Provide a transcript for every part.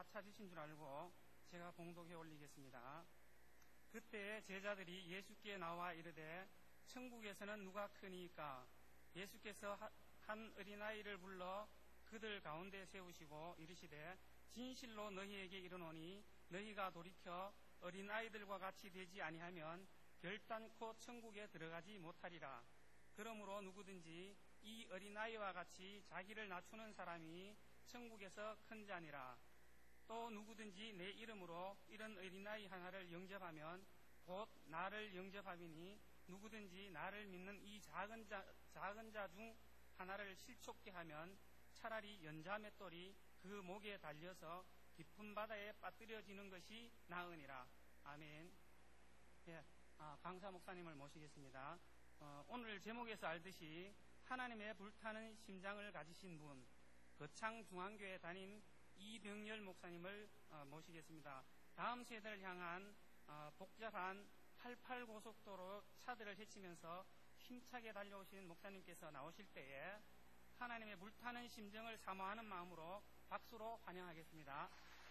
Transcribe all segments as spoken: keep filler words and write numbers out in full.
다 찾으신 줄 알고 제가 봉독해 올리겠습니다. 그때 제자들이 예수께 나와 이르되 천국에서는 누가 크니까? 예수께서 한 어린아이를 불러 그들 가운데 세우시고 이르시되 진실로 너희에게 이르노니 너희가 돌이켜 어린아이들과 같이 되지 아니하면 결단코 천국에 들어가지 못하리라. 그러므로 누구든지 이 어린아이와 같이 자기를 낮추는 사람이 천국에서 큰 자니라. 또 누구든지 내 이름으로 이런 어린아이 하나를 영접하면 곧 나를 영접하리니 누구든지 나를 믿는 이 작은 자, 작은 자 중 하나를 실족게 하면 차라리 연자 맷돌이 그 목에 달려서 깊은 바다에 빠뜨려지는 것이 나으니라. 아멘. 예, 아, 강사 목사님을 모시겠습니다. 어, 오늘 제목에서 알듯이 하나님의 불타는 심장을 가지신 분, 거창중앙교회 담임 이병열 목사님을 어, 모시겠습니다. 다음 세대를 향한 어, 복잡한 팔십팔 고속도로 차들을 헤치면서 힘차게 달려오신 목사님께서 나오실 때에 하나님의 불타는 심정을 사모하는 마음으로 박수로 환영하겠습니다.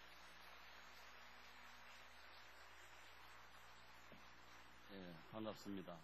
네, 반갑습니다.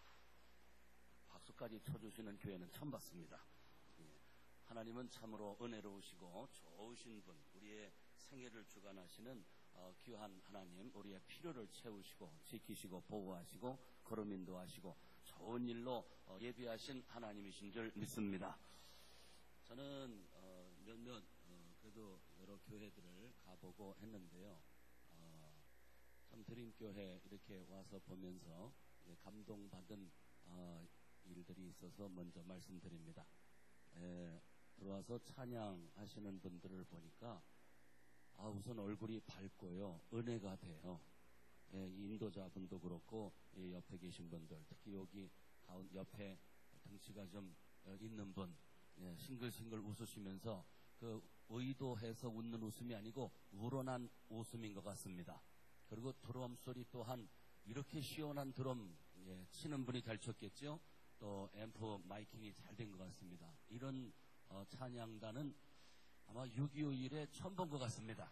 박수까지 쳐주시는 교회는 처음 봤습니다. 하나님은 참으로 은혜로우시고 좋으신 분, 우리의 생애를 주관하시는 어, 귀한 하나님, 우리의 필요를 채우시고 지키시고 보호하시고 걸음 인도하시고 좋은 일로 어, 예비하신 하나님이신 줄 믿습니다. 저는 어, 몇몇 어, 그래도 여러 교회들을 가보고 했는데요. 어, 참 드림교회 이렇게 와서 보면서 감동받은 어, 일들이 있어서 먼저 말씀드립니다. 에, 들어와서 찬양하시는 분들을 보니까 아, 우선 얼굴이 밝고요, 은혜가 돼요. 예, 인도자분도 그렇고 예, 옆에 계신 분들, 특히 여기 가운 옆에 덩치가 좀 있는 분, 예, 싱글싱글 웃으시면서 그 의도해서 웃는 웃음이 아니고 우러난 웃음인 것 같습니다. 그리고 드럼 소리 또한 이렇게 시원한 드럼 예, 치는 분이 잘 쳤겠죠. 또 앰프 마이킹이 잘 된 것 같습니다. 이런 어, 찬양단은 아마 육이오 일에 처음 본 것 같습니다.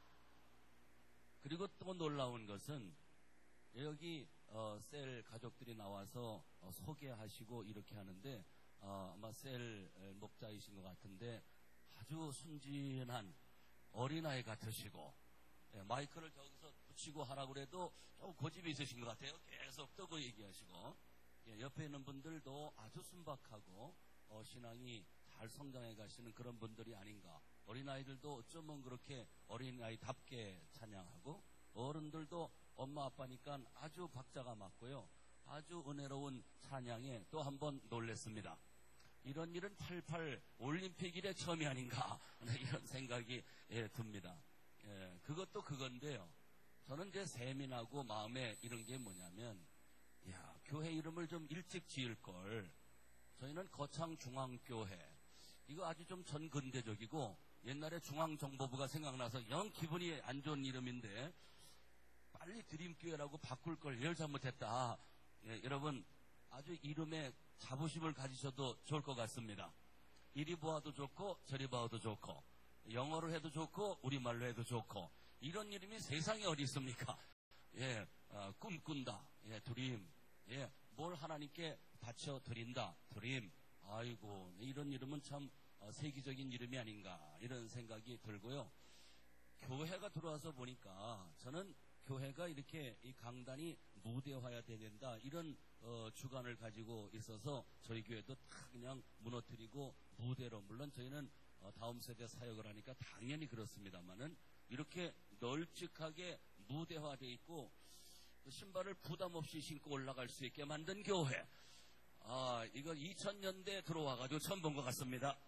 그리고 또 놀라운 것은 여기 어, 셀 가족들이 나와서 어, 소개하시고 이렇게 하는데 어, 아마 셀 목자이신 것 같은데 아주 순진한 어린아이 같으시고 예, 마이크를 저기서 붙이고 하라고 그래도 좀 고집이 있으신 것 같아요. 계속 뜨고 얘기하시고 예, 옆에 있는 분들도 아주 순박하고 어, 신앙이 잘 성장해 가시는 그런 분들이 아닌가. 어린아이들도 어쩌면 그렇게 어린아이답게 찬양하고 어른들도 엄마 아빠니까 아주 박자가 맞고요, 아주 은혜로운 찬양에 또 한 번 놀랬습니다. 이런 일은 팔십팔 올림픽 일의 처음이 아닌가 이런 생각이 예, 듭니다. 예, 그것도 그건데요, 저는 이제 세민하고 마음에 이런 게 뭐냐면, 야, 교회 이름을 좀 일찍 지을 걸. 저희는 거창중앙교회, 이거 아주 좀 전근대적이고 옛날에 중앙정보부가 생각나서 영 기분이 안 좋은 이름인데 빨리 드림교회라고 바꿀 걸 열 잘못했다. 예, 여러분 아주 이름에 자부심을 가지셔도 좋을 것 같습니다. 이리 보아도 좋고 저리 보아도 좋고 영어로 해도 좋고 우리말로 해도 좋고 이런 이름이 세상에 어디 있습니까? 예, 어, 꿈꾼다. 예, 드림. 예, 뭘 하나님께 바쳐 드린다. 드림. 아이고, 이런 이름은 참 어, 세계적인 이름이 아닌가 이런 생각이 들고요. 교회가 들어와서 보니까 저는 교회가 이렇게 이 강단이 무대화해야 된다 이런 어, 주관을 가지고 있어서 저희 교회도 다 그냥 무너뜨리고 무대로, 물론 저희는 어, 다음 세대 사역을 하니까 당연히 그렇습니다만은 이렇게 널찍하게 무대화되어 있고 신발을 부담 없이 신고 올라갈 수 있게 만든 교회. 아, 이거 이천 년대에 들어와가지고 처음 본 것 같습니다.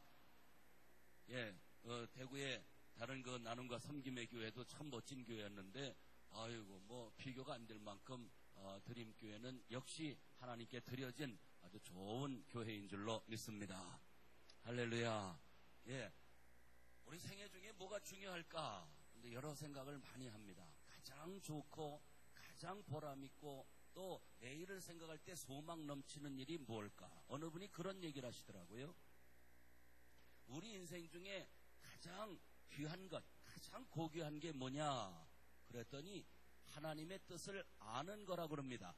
예, 어, 대구의 다른 그 나눔과 섬김의 교회도 참 멋진 교회였는데, 아이고, 뭐, 비교가 안 될 만큼, 어, 드림교회는 역시 하나님께 드려진 아주 좋은 교회인 줄로 믿습니다. 할렐루야. 예. 우리 생애 중에 뭐가 중요할까? 근데 여러 생각을 많이 합니다. 가장 좋고, 가장 보람있고, 또 내일을 생각할 때 소망 넘치는 일이 뭘까? 어느 분이 그런 얘기를 하시더라고요. 우리 인생 중에 가장 귀한 것, 가장 고귀한 게 뭐냐 그랬더니 하나님의 뜻을 아는 거라 그럽니다.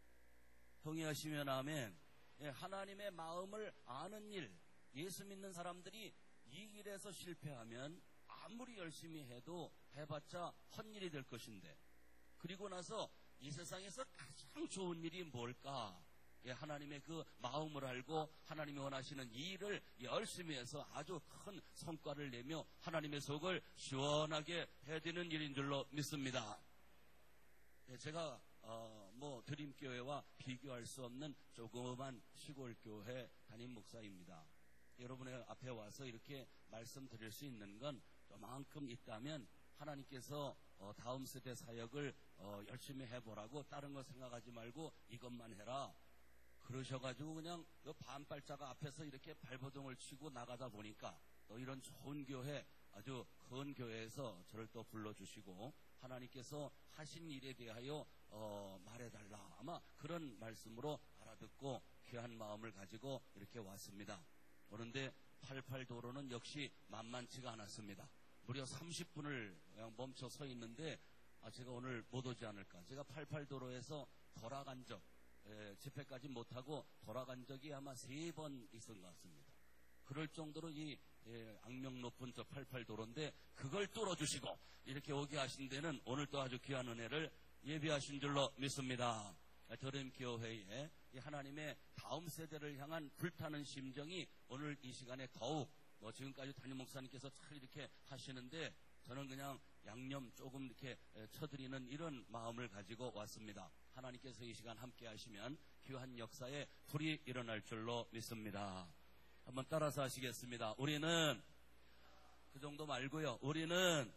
동의하시면 아멘. 예, 하나님의 마음을 아는 일. 예수 믿는 사람들이 이 길에서 실패하면 아무리 열심히 해도 해봤자 헛일이 될 것인데, 그리고 나서 이 세상에서 가장 좋은 일이 뭘까? 예, 하나님의 그 마음을 알고 하나님이 원하시는 이 일을 열심히 해서 아주 큰 성과를 내며 하나님의 속을 시원하게 해야 되는 일인 줄로 믿습니다. 예, 제가 어, 뭐 드림교회와 비교할 수 없는 조그만 시골교회 담임 목사입니다. 여러분의 앞에 와서 이렇게 말씀드릴 수 있는 건 요만큼 있다면 하나님께서 어, 다음 세대 사역을 어, 열심히 해보라고 다른 거 생각하지 말고 이것만 해라 그러셔가지고 그냥 그 반발자가 앞에서 이렇게 발버둥을 치고 나가다 보니까 또 이런 좋은 교회, 아주 큰 교회에서 저를 또 불러주시고 하나님께서 하신 일에 대하여 어, 말해달라, 아마 그런 말씀으로 알아듣고 귀한 마음을 가지고 이렇게 왔습니다. 그런데 팔십팔 도로는 역시 만만치가 않았습니다. 무려 삼십 분을 그냥 멈춰 서 있는데 아, 제가 오늘 못 오지 않을까. 제가 팔십팔 도로에서 돌아간 적, 에, 집회까지 못하고 돌아간 적이 아마 세 번 있은 것 같습니다. 그럴 정도로 이 예, 악명 높은 저 팔십팔 도로인데 그걸 뚫어주시고 이렇게 오게 하신 데는 오늘 또 아주 귀한 은혜를 예비하신 줄로 믿습니다. 드림교회에 하나님의 다음 세대를 향한 불타는 심정이 오늘 이 시간에 더욱, 뭐 지금까지 담임 목사님께서 잘 이렇게 하시는데 저는 그냥 양념 조금 이렇게 쳐드리는 이런 마음을 가지고 왔습니다. 하나님께서 이 시간 함께 하시면 귀한 역사에 불이 일어날 줄로 믿습니다. 한번 따라서 하시겠습니다. 우리는 그 정도 말고요. 우리는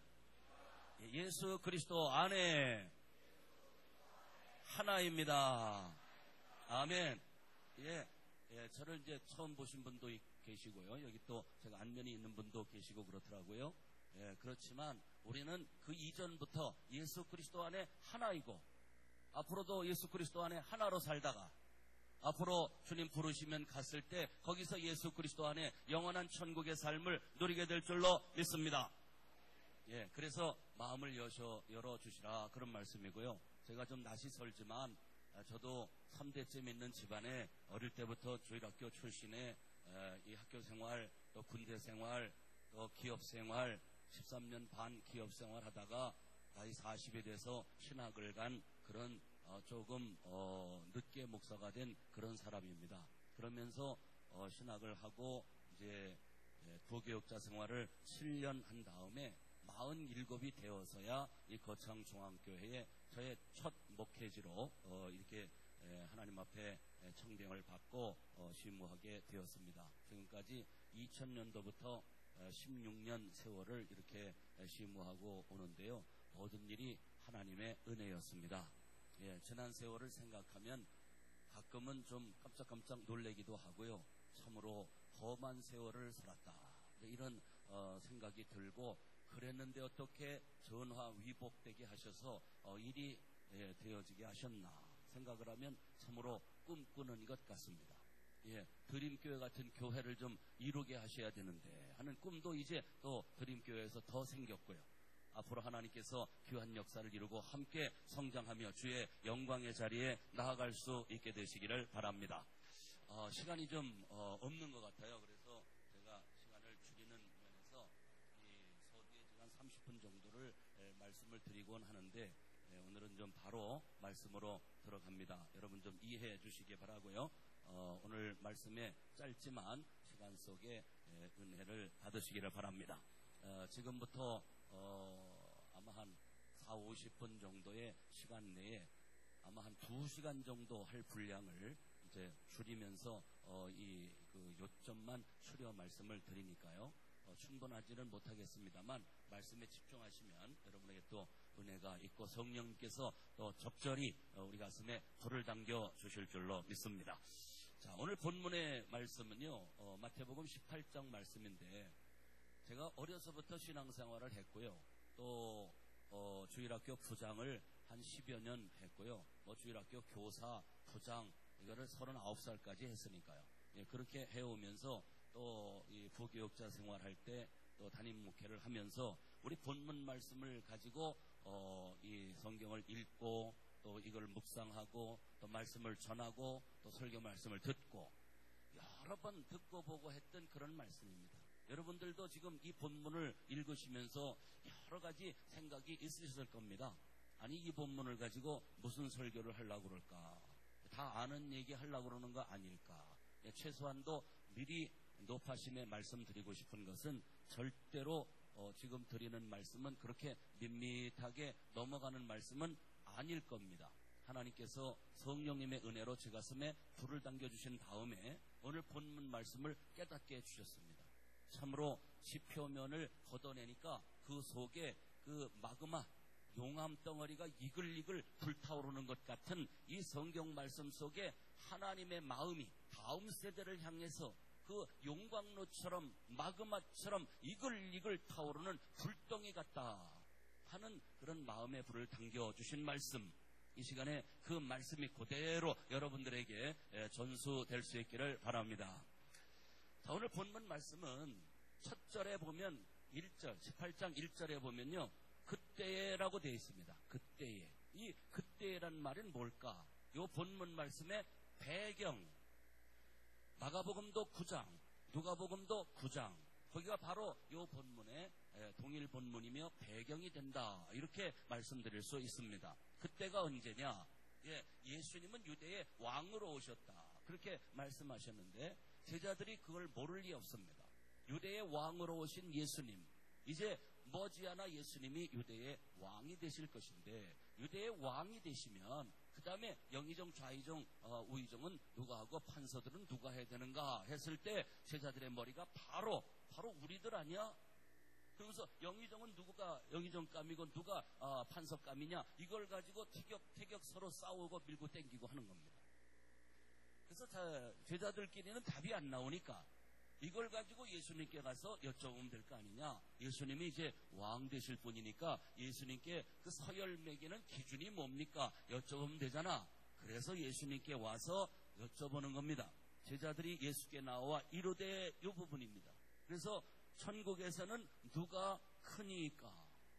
예수 그리스도 안에 하나입니다. 아멘. 예, 예, 저를 이제 처음 보신 분도 계시고요. 여기 또 제가 안면이 있는 분도 계시고 그렇더라고요. 예, 그렇지만 우리는 그 이전부터 예수 그리스도 안에 하나이고 앞으로도 예수 그리스도 안에 하나로 살다가 앞으로 주님 부르시면 갔을 때 거기서 예수 그리스도 안에 영원한 천국의 삶을 누리게 될 줄로 믿습니다. 예, 그래서 마음을 여셔, 열어주시라 그런 말씀이고요. 제가 좀 낯이 설지만 저도 삼 대째 믿는 집안에 어릴 때부터 주일학교 출신의 이 학교 생활, 또 군대 생활, 또 기업 생활, 십삼 년 반 기업 생활 하다가 나이 사십이 돼서 신학을 간 그런 어, 조금 어, 늦게 목사가 된 그런 사람입니다. 그러면서 어, 신학을 하고 이제 부교육자 생활을 칠 년 한 다음에 마흔일곱이 되어서야 이 거창중앙교회에 저의 첫 목회지로 어, 이렇게 에, 하나님 앞에 청빙을 받고 어, 시무하게 되었습니다. 지금까지 이천 년도부터 십육 년 세월을 이렇게 시무하고 오는데요. 모든 일이 하나님의 은혜였습니다. 예, 지난 세월을 생각하면 가끔은 좀 깜짝깜짝 놀래기도 하고요. 참으로 험한 세월을 살았다. 이런 어, 생각이 들고 그랬는데 어떻게 전화위복되게 하셔서 어, 일이 예, 되어지게 하셨나 생각을 하면 참으로 꿈꾸는 것 같습니다. 예, 드림교회 같은 교회를 좀 이루게 하셔야 되는데 하는 꿈도 이제 또 드림교회에서 더 생겼고요. 앞으로 하나님께서 귀한 역사를 이루고 함께 성장하며 주의 영광의 자리에 나아갈 수 있게 되시기를 바랍니다. 어, 시간이 좀 어, 없는 것 같아요. 그래서 제가 시간을 줄이는 면에서 이 서두에 지난 삼십 분 정도를 에, 말씀을 드리곤 하는데 에, 오늘은 좀 바로 말씀으로 들어갑니다. 여러분 좀 이해해 주시기 바라고요. 어, 오늘 말씀에 짧지만 시간 속에 에, 은혜를 받으시기를 바랍니다. 어, 지금부터 어, 아마 한 사오십 분 정도의 시간 내에 아마 한 두 시간 정도 할 분량을 이제 줄이면서 어, 이 그 요점만 추려 말씀을 드리니까요. 어, 충분하지는 못하겠습니다만 말씀에 집중하시면 여러분에게 또 은혜가 있고 성령님께서 또 적절히 어, 우리 가슴에 불을 당겨 주실 줄로 믿습니다. 자, 오늘 본문의 말씀은요. 어, 마태복음 십팔 장 말씀인데 제가 어려서부터 신앙생활을 했고요. 또 어, 주일학교 부장을 한 십여 년 했고요. 뭐 주일학교 교사, 부장 이거를 서른아홉 살까지 했으니까요. 예, 그렇게 해오면서 또 이 부교육자 생활할 때 또 담임 목회를 하면서 우리 본문 말씀을 가지고 어, 이 성경을 읽고 또 이걸 묵상하고 또 말씀을 전하고 또 설교 말씀을 듣고 여러 번 듣고 보고 했던 그런 말씀입니다. 여러분들도 지금 이 본문을 읽으시면서 여러 가지 생각이 있으셨을 겁니다. 아니 이 본문을 가지고 무슨 설교를 하려고 그럴까? 다 아는 얘기 하려고 그러는 거 아닐까? 최소한도 미리 높아심에 말씀드리고 싶은 것은 절대로 어, 지금 드리는 말씀은 그렇게 밋밋하게 넘어가는 말씀은 아닐 겁니다. 하나님께서 성령님의 은혜로 제 가슴에 불을 당겨주신 다음에 오늘 본문 말씀을 깨닫게 해주셨습니다. 참으로 지표면을 걷어내니까 그 속에 그 마그마 용암 덩어리가 이글이글 불타오르는 것 같은 이 성경 말씀 속에 하나님의 마음이 다음 세대를 향해서 그 용광로처럼 마그마처럼 이글이글 타오르는 불덩이 같다 하는 그런 마음의 불을 당겨주신 말씀, 이 시간에 그 말씀이 그대로 여러분들에게 전수될 수 있기를 바랍니다. 자, 오늘 본문 말씀은 첫 절에 보면 일 절, 십팔 장 일 절에 보면요, 그때라고 되어 있습니다. 그때에. 이 그때란 말은 뭘까? 이 본문 말씀의 배경, 마가복음도 구 장, 누가복음도 구 장, 거기가 바로 이 본문의 동일 본문이며 배경이 된다, 이렇게 말씀드릴 수 있습니다. 그때가 언제냐? 예, 예수님은 유대의 왕으로 오셨다, 그렇게 말씀하셨는데 제자들이 그걸 모를 리 없습니다. 유대의 왕으로 오신 예수님, 이제 머지않아 예수님이 유대의 왕이 되실 것인데, 유대의 왕이 되시면 그 다음에 영의정, 좌의정, 어, 우의정은 누가 하고 판서들은 누가 해야 되는가 했을 때 제자들의 머리가 바로 바로 우리들 아니야? 그러면서 영의정은 누구가 영의정감이고 누가 어, 판서감이냐, 이걸 가지고 티격태격 서로 싸우고 밀고 땡기고 하는 겁니다. 그래서 자, 제자들끼리는 답이 안 나오니까 이걸 가지고 예수님께 가서 여쭤보면 될 거 아니냐. 예수님이 이제 왕 되실 분이니까 예수님께 그 서열 매기는 기준이 뭡니까? 여쭤보면 되잖아. 그래서 예수님께 와서 여쭤보는 겁니다. 제자들이 예수께 나와 이르되 이 부분입니다. 그래서 천국에서는 누가 크니까?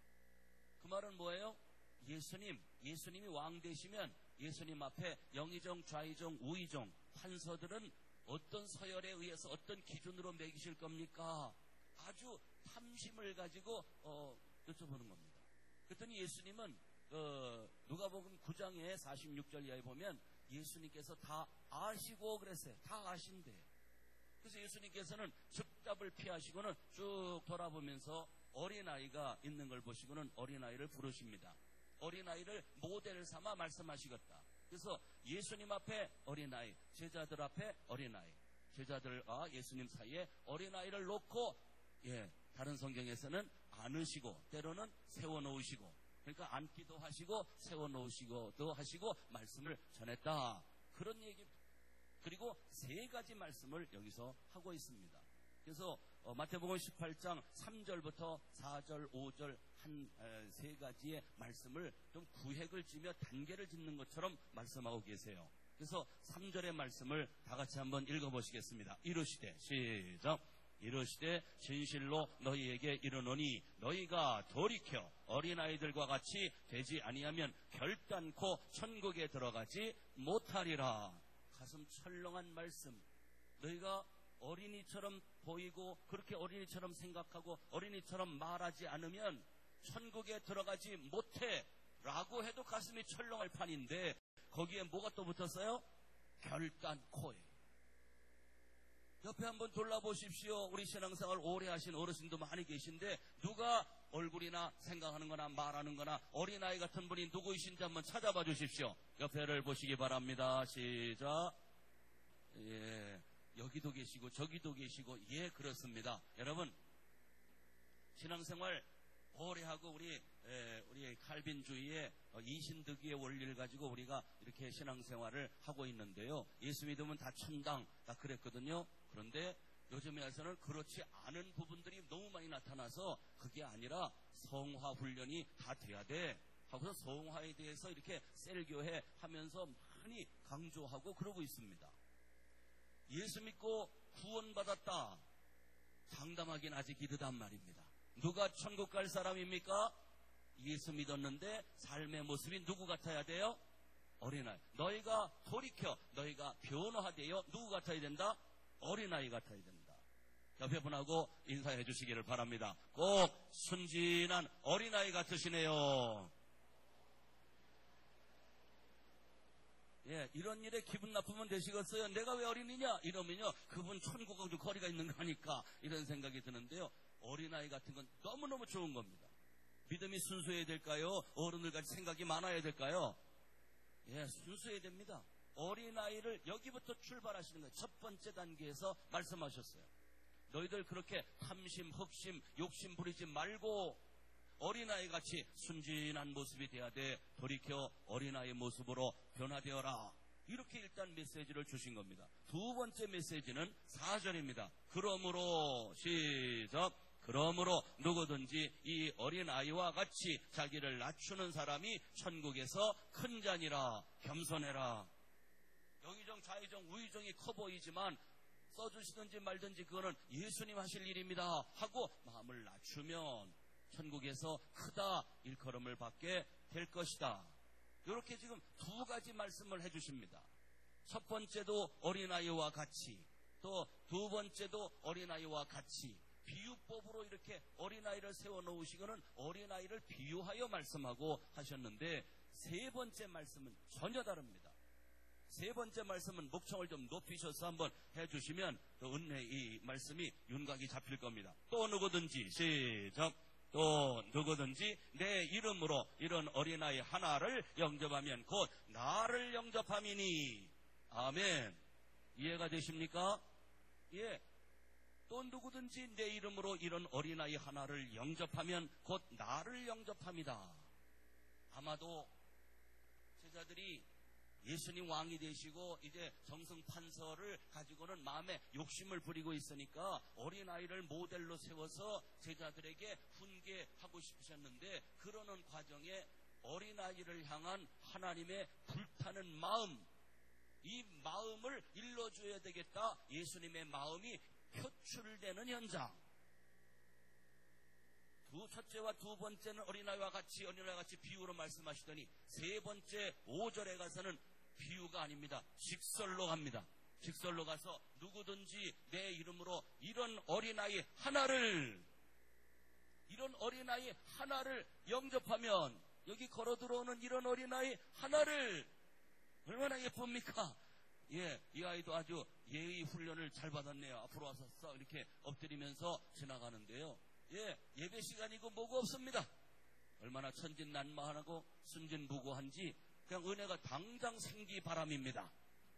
그 말은 뭐예요? 예수님, 예수님이 왕 되시면 예수님 앞에 영의정, 좌의정, 우의정, 판서들은 어떤 서열에 의해서 어떤 기준으로 매기실 겁니까? 아주 탐심을 가지고 어, 여쭤보는 겁니다. 그랬더니 예수님은 어, 누가복음 구 장의 사십육 절 이하에 보면 예수님께서 다 아시고 그랬어요. 다 아신대. 그래서 예수님께서는 즉답을 피하시고는 쭉 돌아보면서 어린아이가 있는 걸 보시고는 어린아이를 부르십니다. 어린아이를 모델 삼아 말씀하시겠다. 그래서 예수님 앞에 어린아이, 제자들 앞에 어린아이, 제자들과 예수님 사이에 어린아이를 놓고, 예, 다른 성경에서는 안으시고 때로는 세워놓으시고, 그러니까 앉기도 하시고 세워놓으시고도 하시고 말씀을 전했다, 그런 얘기. 그리고 세 가지 말씀을 여기서 하고 있습니다. 그래서 어, 마태복음 십팔 장 삼 절부터 사 절, 오 절 한 세 가지의 말씀을 좀 구획을 지며 단계를 짓는 것처럼 말씀하고 계세요. 그래서 삼 절의 말씀을 다 같이 한번 읽어보시겠습니다. 이르시되, 시작. 이르시되 진실로 너희에게 이르노니 너희가 돌이켜 어린아이들과 같이 되지 아니하면 결단코 천국에 들어가지 못하리라. 가슴 철렁한 말씀. 너희가 어린이처럼 보이고 그렇게 어린이처럼 생각하고 어린이처럼 말하지 않으면 천국에 들어가지 못해 라고 해도 가슴이 철렁할 판인데 거기에 뭐가 또 붙었어요? 결단코에. 옆에 한번 돌아보십시오. 우리 신앙생활 오래 하신 어르신도 많이 계신데 누가 얼굴이나 생각하는 거나 말하는 거나 어린아이 같은 분이 누구이신지 한번 찾아봐 주십시오. 옆에를 보시기 바랍니다. 시작. 예, 여기도 계시고 저기도 계시고, 예, 그렇습니다. 여러분, 신앙생활 오래 하고 우리 에, 우리 칼빈주의의 이신득의 원리를 가지고 우리가 이렇게 신앙생활을 하고 있는데요. 예수 믿으면 다 천당, 다 그랬거든요. 그런데 요즘에 와서는 그렇지 않은 부분들이 너무 많이 나타나서 그게 아니라 성화 훈련이 다 돼야 돼 하고서 성화에 대해서 이렇게 셀교회 하면서 많이 강조하고 그러고 있습니다. 예수 믿고 구원받았다, 장담하기는 아직 이르단 말입니다. 누가 천국 갈 사람입니까? 예수 믿었는데 삶의 모습이 누구 같아야 돼요? 어린아이. 너희가 돌이켜 너희가 변화되어 누구 같아야 된다? 어린아이 같아야 된다. 옆에 분하고 인사해 주시기를 바랍니다. 꼭 순진한 어린아이 같으시네요. 예, 이런 일에 기분 나쁘면 되시겠어요? 내가 왜 어린이냐? 이러면요, 그분 천국하고 거리가 있는 거니까 이런 생각이 드는데요. 어린아이 같은 건 너무너무 좋은 겁니다. 믿음이 순수해야 될까요? 어른들같이 생각이 많아야 될까요? 예, 순수해야 됩니다. 어린아이를 여기부터 출발하시는 거예요. 첫 번째 단계에서 말씀하셨어요. 너희들 그렇게 탐심, 흡심, 욕심 부리지 말고 어린아이같이 순진한 모습이 돼야 돼. 돌이켜 어린아이의 모습으로 변화되어라. 이렇게 일단 메시지를 주신 겁니다. 두 번째 메시지는 사 절입니다. 그러므로 시작. 그러므로 누구든지 이 어린아이와 같이 자기를 낮추는 사람이 천국에서 큰 자니라. 겸손해라. 영의정, 좌의정, 우의정이 커 보이지만 써주시든지 말든지 그거는 예수님 하실 일입니다 하고 마음을 낮추면 천국에서 크다 일컬음을 받게 될 것이다. 이렇게 지금 두 가지 말씀을 해주십니다. 첫 번째도 어린아이와 같이, 또 두 번째도 어린아이와 같이 비유법으로 이렇게 어린아이를 세워놓으시고는 어린아이를 비유하여 말씀하고 하셨는데, 세 번째 말씀은 전혀 다릅니다. 세 번째 말씀은 목청을 좀 높이셔서 한번 해주시면 또 은혜 이 말씀이 윤곽이 잡힐 겁니다. 또 누구든지 시작. 또 누구든지 내 이름으로 이런 어린아이 하나를 영접하면 곧 나를 영접함이니. 아멘. 이해가 되십니까? 예. 또 누구든지 내 이름으로 이런 어린아이 하나를 영접하면 곧 나를 영접함이다. 아마도 제자들이 예수님 왕이 되시고 이제 정승판서를 가지고는 마음에 욕심을 부리고 있으니까 어린아이를 모델로 세워서 제자들에게 훈계하고 싶으셨는데, 그러는 과정에 어린아이를 향한 하나님의 불타는 마음, 이 마음을 일러줘야 되겠다. 예수님의 마음이 표출되는 현장. 두 첫째와 두 번째는 어린아이와 같이 어린아이와 같이 비유로 말씀하시더니 세 번째 오 절에 가서는 비유가 아닙니다. 직설로 갑니다. 직설로 가서 누구든지 내 이름으로 이런 어린아이 하나를 이런 어린아이 하나를 영접하면, 여기 걸어 들어오는 이런 어린아이 하나를 얼마나 예쁩니까? 예, 이 아이도 아주 예의 훈련을 잘 받았네요. 앞으로 와서 써 이렇게 엎드리면서 지나가는데요. 예, 예배 시간이고 뭐고 없습니다. 얼마나 천진난만하고 순진무구한지 그냥 은혜가 당장 생기 바람입니다.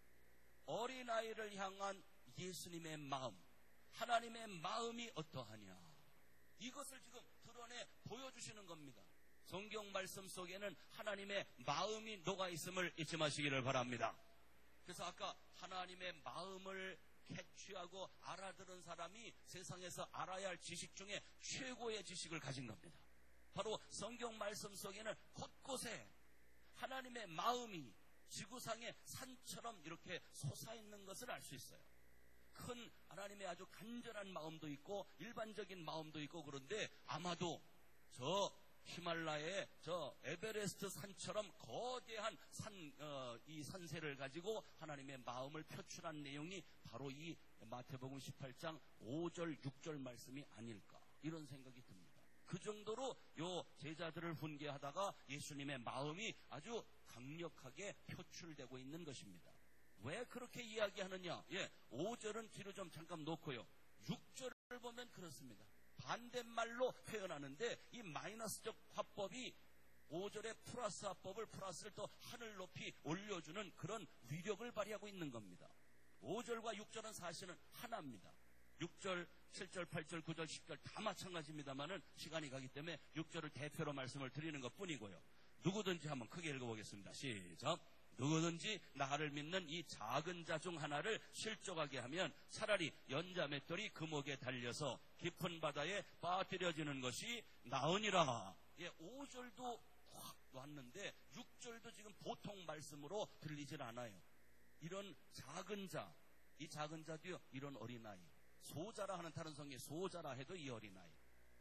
어린아이를 향한 예수님의 마음, 하나님의 마음이 어떠하냐, 이것을 지금 드러내 보여주시는 겁니다. 성경 말씀 속에는 하나님의 마음이 녹아있음을 잊지 마시기를 바랍니다. 그래서 아까 하나님의 마음을 캐치하고 알아들은 사람이 세상에서 알아야 할 지식 중에 최고의 지식을 가진 겁니다. 바로 성경 말씀 속에는 곳곳에 하나님의 마음이 지구상의 산처럼 이렇게 솟아있는 것을 알 수 있어요. 큰 하나님의 아주 간절한 마음도 있고 일반적인 마음도 있고, 그런데 아마도 저 히말라야의 저 에베레스트 산처럼 거대한 산, 어, 이 산세를 가지고 하나님의 마음을 표출한 내용이 바로 이 마태복음 십팔 장 오 절 육 절 말씀이 아닐까, 이런 생각이 듭니다. 그 정도로 요 제자들을 훈계하다가 예수님의 마음이 아주 강력하게 표출되고 있는 것입니다. 왜 그렇게 이야기하느냐? 예, 오 절은 뒤로 좀 잠깐 놓고요. 육 절을 보면 그렇습니다. 반대말로 표현하는데 이 마이너스적 화법이 오 절의 플러스 화법을, 플러스를 또 하늘 높이 올려주는 그런 위력을 발휘하고 있는 겁니다. 오 절과 육 절은 사실은 하나입니다. 육 절, 칠 절, 팔 절, 구 절, 십 절 다 마찬가지입니다만은 시간이 가기 때문에 육 절을 대표로 말씀을 드리는 것 뿐이고요. 누구든지 한번 크게 읽어보겠습니다. 시작. 누구든지 나를 믿는 이 작은 자 중 하나를 실족하게 하면 차라리 연자 맷돌이 금옥에 달려서 깊은 바다에 빠뜨려지는 것이 나으니라. 예, 오 절도 확 왔는데 육 절도 지금 보통 말씀으로 들리질 않아요. 이런 작은 자, 이 작은 자도요, 이런 어린아이, 소자라 하는 다른 성경에 소자라 해도 이 어린아이,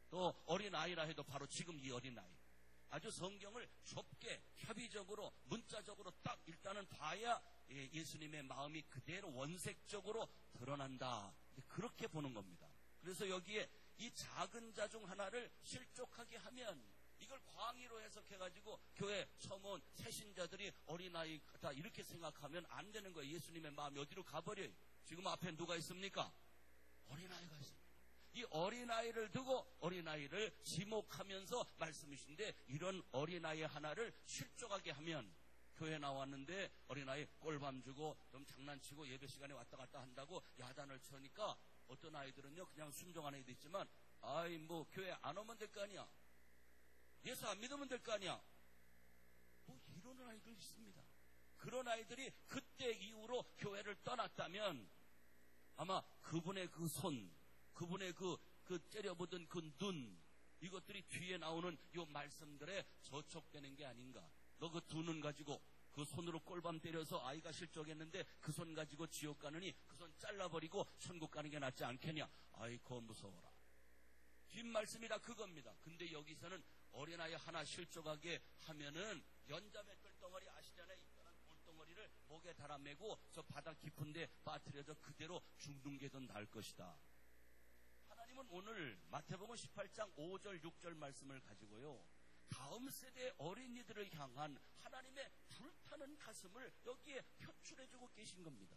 또 어린아이라 해도 바로 지금 이 어린아이. 아주 성경을 좁게 협의적으로 문자적으로 딱 일단은 봐야 예수님의 마음이 그대로 원색적으로 드러난다. 그렇게 보는 겁니다. 그래서 여기에 이 작은 자 중 하나를 실족하게 하면 이걸 광의로 해석해가지고 교회 처음 온 새신자들이 어린아이다 이렇게 생각하면 안 되는 거예요. 예수님의 마음이 어디로 가버려요. 지금 앞에 누가 있습니까? 어린아이가 있습니다. 이 어린아이를 두고 어린아이를 지목하면서 말씀이신데 이런 어린아이 하나를 실족하게 하면 교회 나왔는데 어린아이 꼴밤 주고 좀 장난치고 예배 시간에 왔다 갔다 한다고 야단을 쳐니까 어떤 아이들은요 그냥 순종하는 애도 있지만 아이 뭐 교회 안 오면 될 거 아니야. 예수 안 믿으면 될 거 아니야. 뭐 이런 아이들 있습니다. 그런 아이들이 그때 이후로 교회를 떠났다면 아마 그분의 그 손, 그분의 그, 그 째려보던 그 눈, 이것들이 뒤에 나오는 요 말씀들에 저촉되는 게 아닌가. 너 그 두 눈 가지고 그 손으로 꼴밤 때려서 아이가 실족했는데 그 손 가지고 지옥 가느니 그 손 잘라버리고 천국 가는 게 낫지 않겠냐. 아이고 무서워라. 뒷말씀이라 그겁니다. 근데 여기서는 어린아이 하나 실족하게 하면은 연자매 뜰덩어리 아시잖아요. 이따란 돌덩어리를 목에 달아매고 저 바닥 깊은데 빠뜨려서 그대로 죽는 게 더 나을 것이다. 하나님은 오늘 마태복음 십팔 장 오 절 육 절 말씀을 가지고요. 다음 세대 어린이들을 향한 하나님의 불타는 가슴을 여기에 표출해주고 계신 겁니다.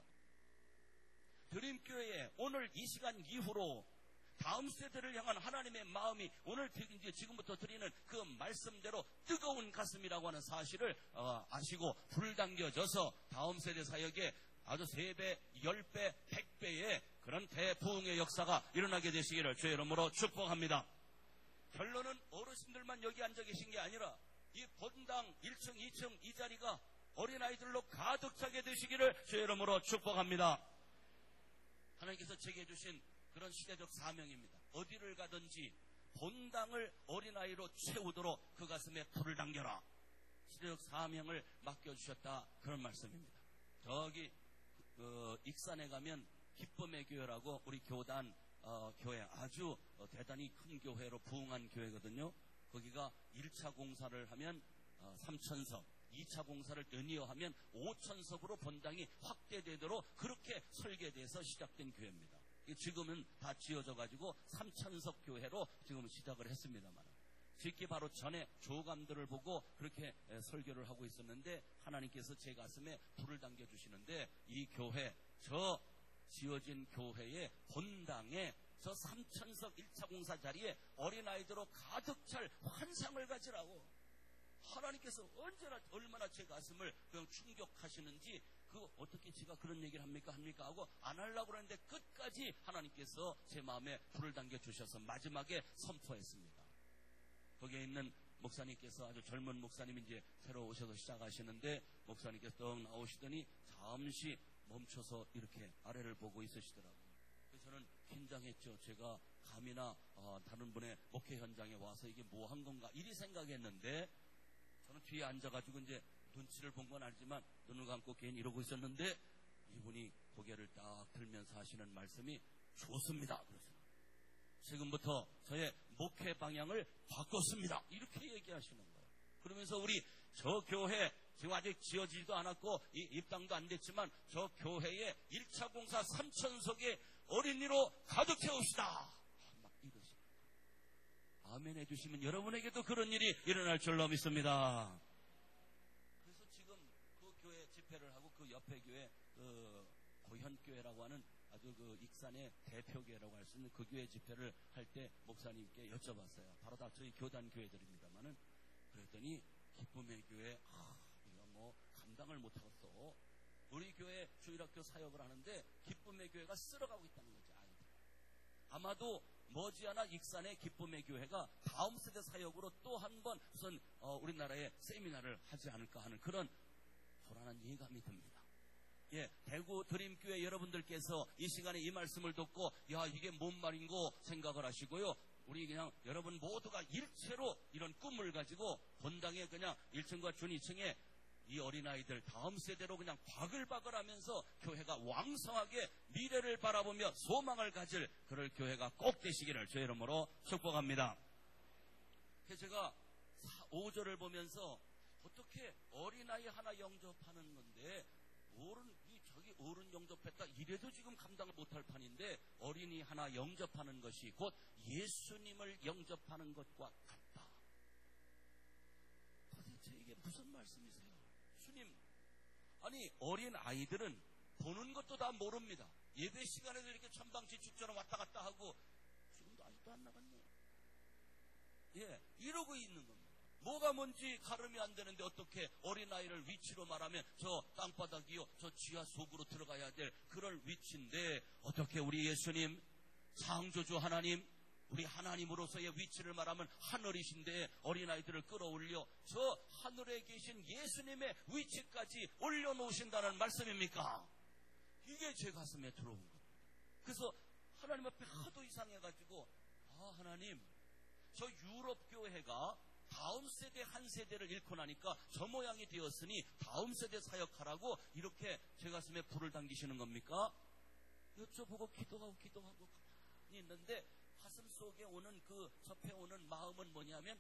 드림교회에 오늘 이 시간 이후로 다음 세대를 향한 하나님의 마음이 오늘 이제 지금부터 드리는 그 말씀대로 뜨거운 가슴이라고 하는 사실을 어, 아시고 불당겨져서 다음 세대 사역에 아주 세 배, 열 배, 백 배의 그런 대부흥의 역사가 일어나게 되시기를 주의 이름으로 축복합니다. 결론은 어르신들만 여기 앉아 계신 게 아니라 이 본당 일 층, 이 층 이 자리가 어린아이들로 가득 차게 되시기를 주의 이름으로 축복합니다. 하나님께서 제게 주신 그런 시대적 사명입니다. 어디를 가든지 본당을 어린아이로 채우도록 그 가슴에 불을 당겨라. 시대적 사명을 맡겨주셨다. 그런 말씀입니다. 저기 그 익산에 가면 기쁨의 교회라고 우리 교단 어, 교회 아주 어, 대단히 큰 교회로 부흥한 교회거든요. 거기가 일 차 공사를 하면 어, 삼천 석, 이 차 공사를 연이어하면 오천 석으로 본당이 확대되도록 그렇게 설계돼서 시작된 교회입니다. 지금은 다 지어져 가지고 삼천 석 교회로 지금 시작을 했습니다만 짓기 바로 전에 조감들을 보고 그렇게 설교를 하고 있었는데 하나님께서 제 가슴에 불을 당겨 주시는데 이 교회 저 지어진 교회의 본당에 저 삼천 석 일 차 공사 자리에 어린아이들로 가득 찰 환상을 가지라고 하나님께서 언제나 얼마나 제 가슴을 그냥 충격하시는지 그 어떻게 제가 그런 얘기를 합니까 합니까 하고 안 하려고 그랬는데 끝까지 하나님께서 제 마음에 불을 당겨 주셔서 마지막에 선포했습니다. 거기에 있는 목사님께서 아주 젊은 목사님이 이제 새로 오셔서 시작하시는데 목사님께서 떡 나오시더니 잠시 멈춰서 이렇게 아래를 보고 있으시더라고요. 그래서 저는 긴장했죠. 제가 감이나 어, 다른 분의 목회 현장에 와서 이게 뭐 한 건가 이리 생각했는데 저는 뒤에 앉아가지고 이제 눈치를 본 건 알지만 눈을 감고 괜히 이러고 있었는데 이분이 고개를 딱 들면서 하시는 말씀이 좋습니다. 그래서 지금부터 저의 목회 방향을 바꿨습니다. 이렇게 얘기하시는 거예요. 그러면서 우리 저 교회 지금 아직 지어지지도 않았고 이 입당도 안 됐지만 저 교회에 일 차 공사 삼천 석의 어린이로 가득 채웁시다. 막 이러시고 아멘 해주시면 여러분에게도 그런 일이 일어날 줄로 믿습니다. 그래서 지금 그 교회 집회를 하고 그 옆에 교회 그 고현교회라고 하는 아주 그 익산의 대표교회라고 할 수 있는 그 교회 집회를 할 때 목사님께 여쭤봤어요. 바로 다 저희 교단 교회들입니다만은 그랬더니 기쁨의 교회 아 이거 뭐 감당을 못하겠어. 우리 교회 주일학교 사역을 하는데 기쁨의 교회가 쓸어가고 있다는 거죠. 아이들. 아마도 머지않아 익산의 기쁨의 교회가 다음 세대 사역으로 또 한 번 우선 어, 우리나라에 세미나를 하지 않을까 하는 그런 불안한 예감이 듭니다. 예, 대구 드림교회 여러분들께서 이 시간에 이 말씀을 듣고 야 이게 뭔 말인고 생각을 하시고요. 우리 그냥 여러분 모두가 일체로 이런 꿈을 가지고 본당에 그냥 일 층과 준 이 층에 이 어린아이들 다음 세대로 그냥 바글바글하면서 교회가 왕성하게 미래를 바라보며 소망을 가질 그럴 교회가 꼭 되시기를 주의 이름으로 축복합니다. 그래서 제가 오 절을 보면서 어떻게 어린아이 하나 영접하는 건데 어른, 이 저기 어른 영접했다 이래도 지금 감당을 못할 판인데 어린이 하나 영접하는 것이 곧 예수님을 영접하는 것과 같다. 도대체 이게 무슨 말씀이세요? 주님, 아니 어린 아이들은 보는 것도 다 모릅니다. 예배 시간에도 이렇게 천방지축처럼 왔다 갔다 하고 지금도 아직도 안 나갔네. 예, 이러고 있는 겁니다. 뭐가 뭔지 가름이 안 되는데 어떻게 어린아이를 위치로 말하면 저 땅바닥이요, 저 지하 속으로 들어가야 될 그럴 위치인데 어떻게 우리 예수님, 창조주 하나님, 우리 하나님으로서의 위치를 말하면 하늘이신데 어린아이들을 끌어올려 저 하늘에 계신 예수님의 위치까지 올려놓으신다는 말씀입니까? 이게 제 가슴에 들어온 겁니다. 그래서 하나님 앞에 하도 이상해가지고 아 하나님, 저 유럽 교회가 다음 세대 한 세대를 잃고 나니까 저 모양이 되었으니 다음 세대 사역하라고 이렇게 제 가슴에 불을 당기시는 겁니까? 여쭤보고 기도하고 기도하고 가만히 있는데 가슴 속에 오는 그 접해오는 마음은 뭐냐면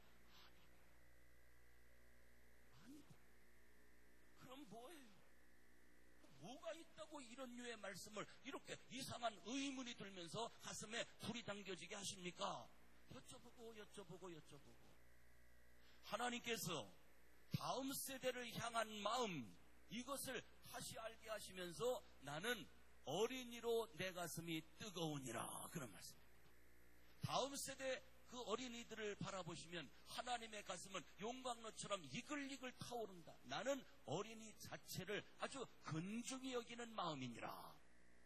아니, 아니 그럼 뭐예요? 뭐가 있다고 이런 류의 말씀을 이렇게 이상한 의문이 들면서 가슴에 불이 당겨지게 하십니까? 여쭤보고 여쭤보고 여쭤보고 하나님께서 다음 세대를 향한 마음 이것을 다시 알게 하시면서 나는 어린이로 내 가슴이 뜨거우니라 그런 말씀입니다. 다음 세대 그 어린이들을 바라보시면 하나님의 가슴은 용광로처럼 이글이글 타오른다. 나는 어린이 자체를 아주 근중히 여기는 마음이니라.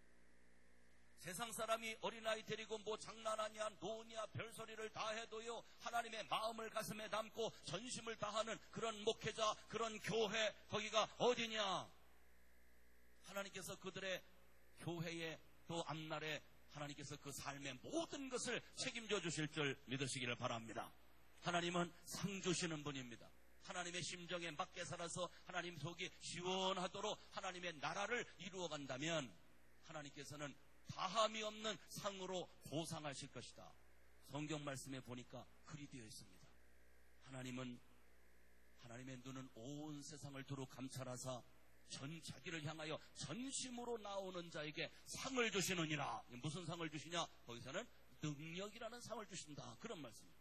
세상 사람이 어린아이 데리고 뭐 장난하냐 노냐 별소리를 다 해도요 하나님의 마음을 가슴에 담고 전심을 다하는 그런 목회자 그런 교회 거기가 어디냐. 하나님께서 그들의 교회에 또 앞날에 하나님께서 그 삶의 모든 것을 책임져 주실 줄 믿으시기를 바랍니다. 하나님은 상 주시는 분입니다. 하나님의 심정에 맞게 살아서 하나님 속이 시원하도록 하나님의 나라를 이루어 간다면 하나님께서는 다함이 없는 상으로 보상하실 것이다. 성경 말씀에 보니까 그리 되어 있습니다. 하나님은 하나님의 눈은 온 세상을 두루 감찰하사 전 자기를 향하여 전심으로 나오는 자에게 상을 주시느니라. 무슨 상을 주시냐? 거기서는 능력이라는 상을 주신다. 그런 말씀입니다.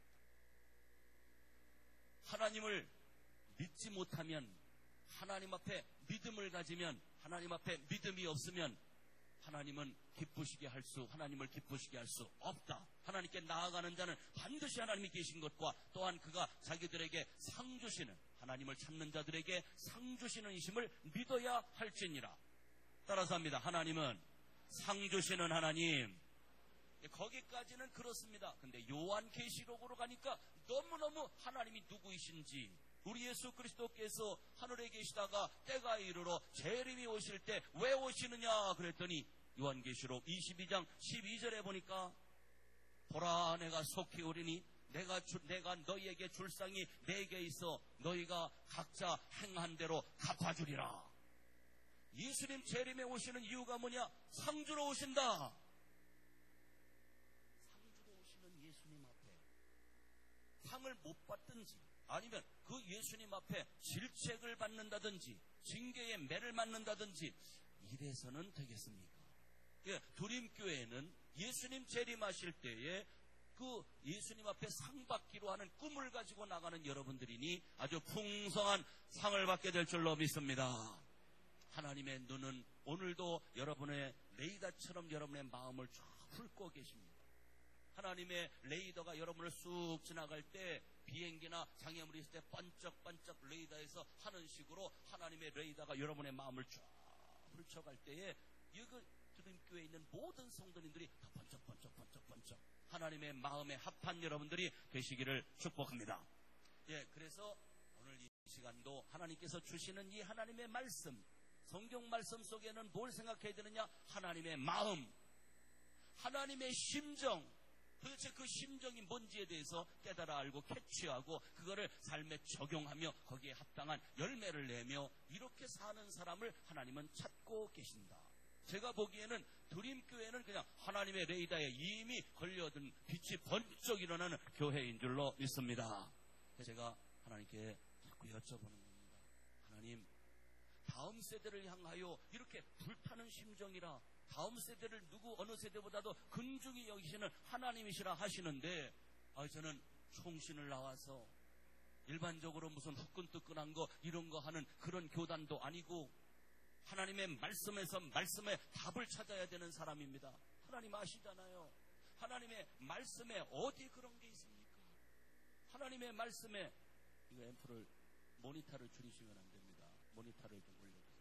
하나님을 믿지 못하면 하나님 앞에 믿음을 가지면 하나님 앞에 믿음이 없으면 하나님은 기쁘시게 할 수, 하나님을 기쁘시게 할 수 없다. 하나님께 나아가는 자는 반드시 하나님이 계신 것과 또한 그가 자기들에게 상 주시는, 하나님을 찾는 자들에게 상 주시는 이심을 믿어야 할지니라. 따라서 합니다. 하나님은 상 주시는 하나님. 거기까지는 그렇습니다. 근데 요한계시록으로 가니까 너무너무 하나님이 누구이신지, 우리 예수 그리스도께서 하늘에 계시다가 때가 이르러 재림이 오실 때 왜 오시느냐 그랬더니 요한계시록 이십이 장 십이 절에 보니까 보라 내가 속히 오리니 내가, 주, 내가 너희에게 줄 상이 내게 있어 너희가 각자 행한 대로 갚아주리라. 예수님 재림에 오시는 이유가 뭐냐? 상주로 오신다. 상주로 오시는 예수님 앞에 상을 못 받든지 아니면 그 예수님 앞에 질책을 받는다든지 징계의 매를 맞는다든지 이래서는 되겠습니까? 예, 두림교회는 예수님 재림하실 때에 그 예수님 앞에 상 받기로 하는 꿈을 가지고 나가는 여러분들이니 아주 풍성한 상을 받게 될 줄로 믿습니다. 하나님의 눈은 오늘도 여러분의 레이더처럼 여러분의 마음을 쫙 훑고 계십니다. 하나님의 레이더가 여러분을 쑥 지나갈 때 비행기나 장애물이 있을 때 반짝반짝 레이더에서 하는 식으로 하나님의 레이더가 여러분의 마음을 쫙 훑어갈 때에 이거 두림교회에 있는 모든 성도님들이 다 번쩍번쩍번쩍번쩍 하나님의 마음에 합한 여러분들이 되시기를 축복합니다. 예, 그래서 오늘 이 시간도 하나님께서 주시는 이 하나님의 말씀, 성경 말씀 속에는 뭘 생각해야 되느냐? 하나님의 마음, 하나님의 심정, 도대체 그 심정이 뭔지에 대해서 깨달아 알고 캐치하고 그거를 삶에 적용하며 거기에 합당한 열매를 내며 이렇게 사는 사람을 하나님은 찾고 계신다. 제가 보기에는 드림교회는 그냥 하나님의 레이더에 이미 걸려든 빛이 번쩍 일어나는 교회인 줄로 믿습니다. 제가 하나님께 자꾸 여쭤보는 겁니다. 하나님, 다음 세대를 향하여 이렇게 불타는 심정이라 다음 세대를 누구 어느 세대보다도 근중히 여기시는 하나님이시라 하시는데, 아, 저는 총신을 나와서 일반적으로 무슨 후끈뜨끈한 거 이런 거 하는 그런 교단도 아니고 하나님의 말씀에서 말씀의 답을 찾아야 되는 사람입니다. 하나님 아시잖아요. 하나님의 말씀에 어디 그런 게 있습니까? 하나님의 말씀에, 이거 앰프를 모니터를 줄이시면 안 됩니다. 모니터를 좀 올려주세요.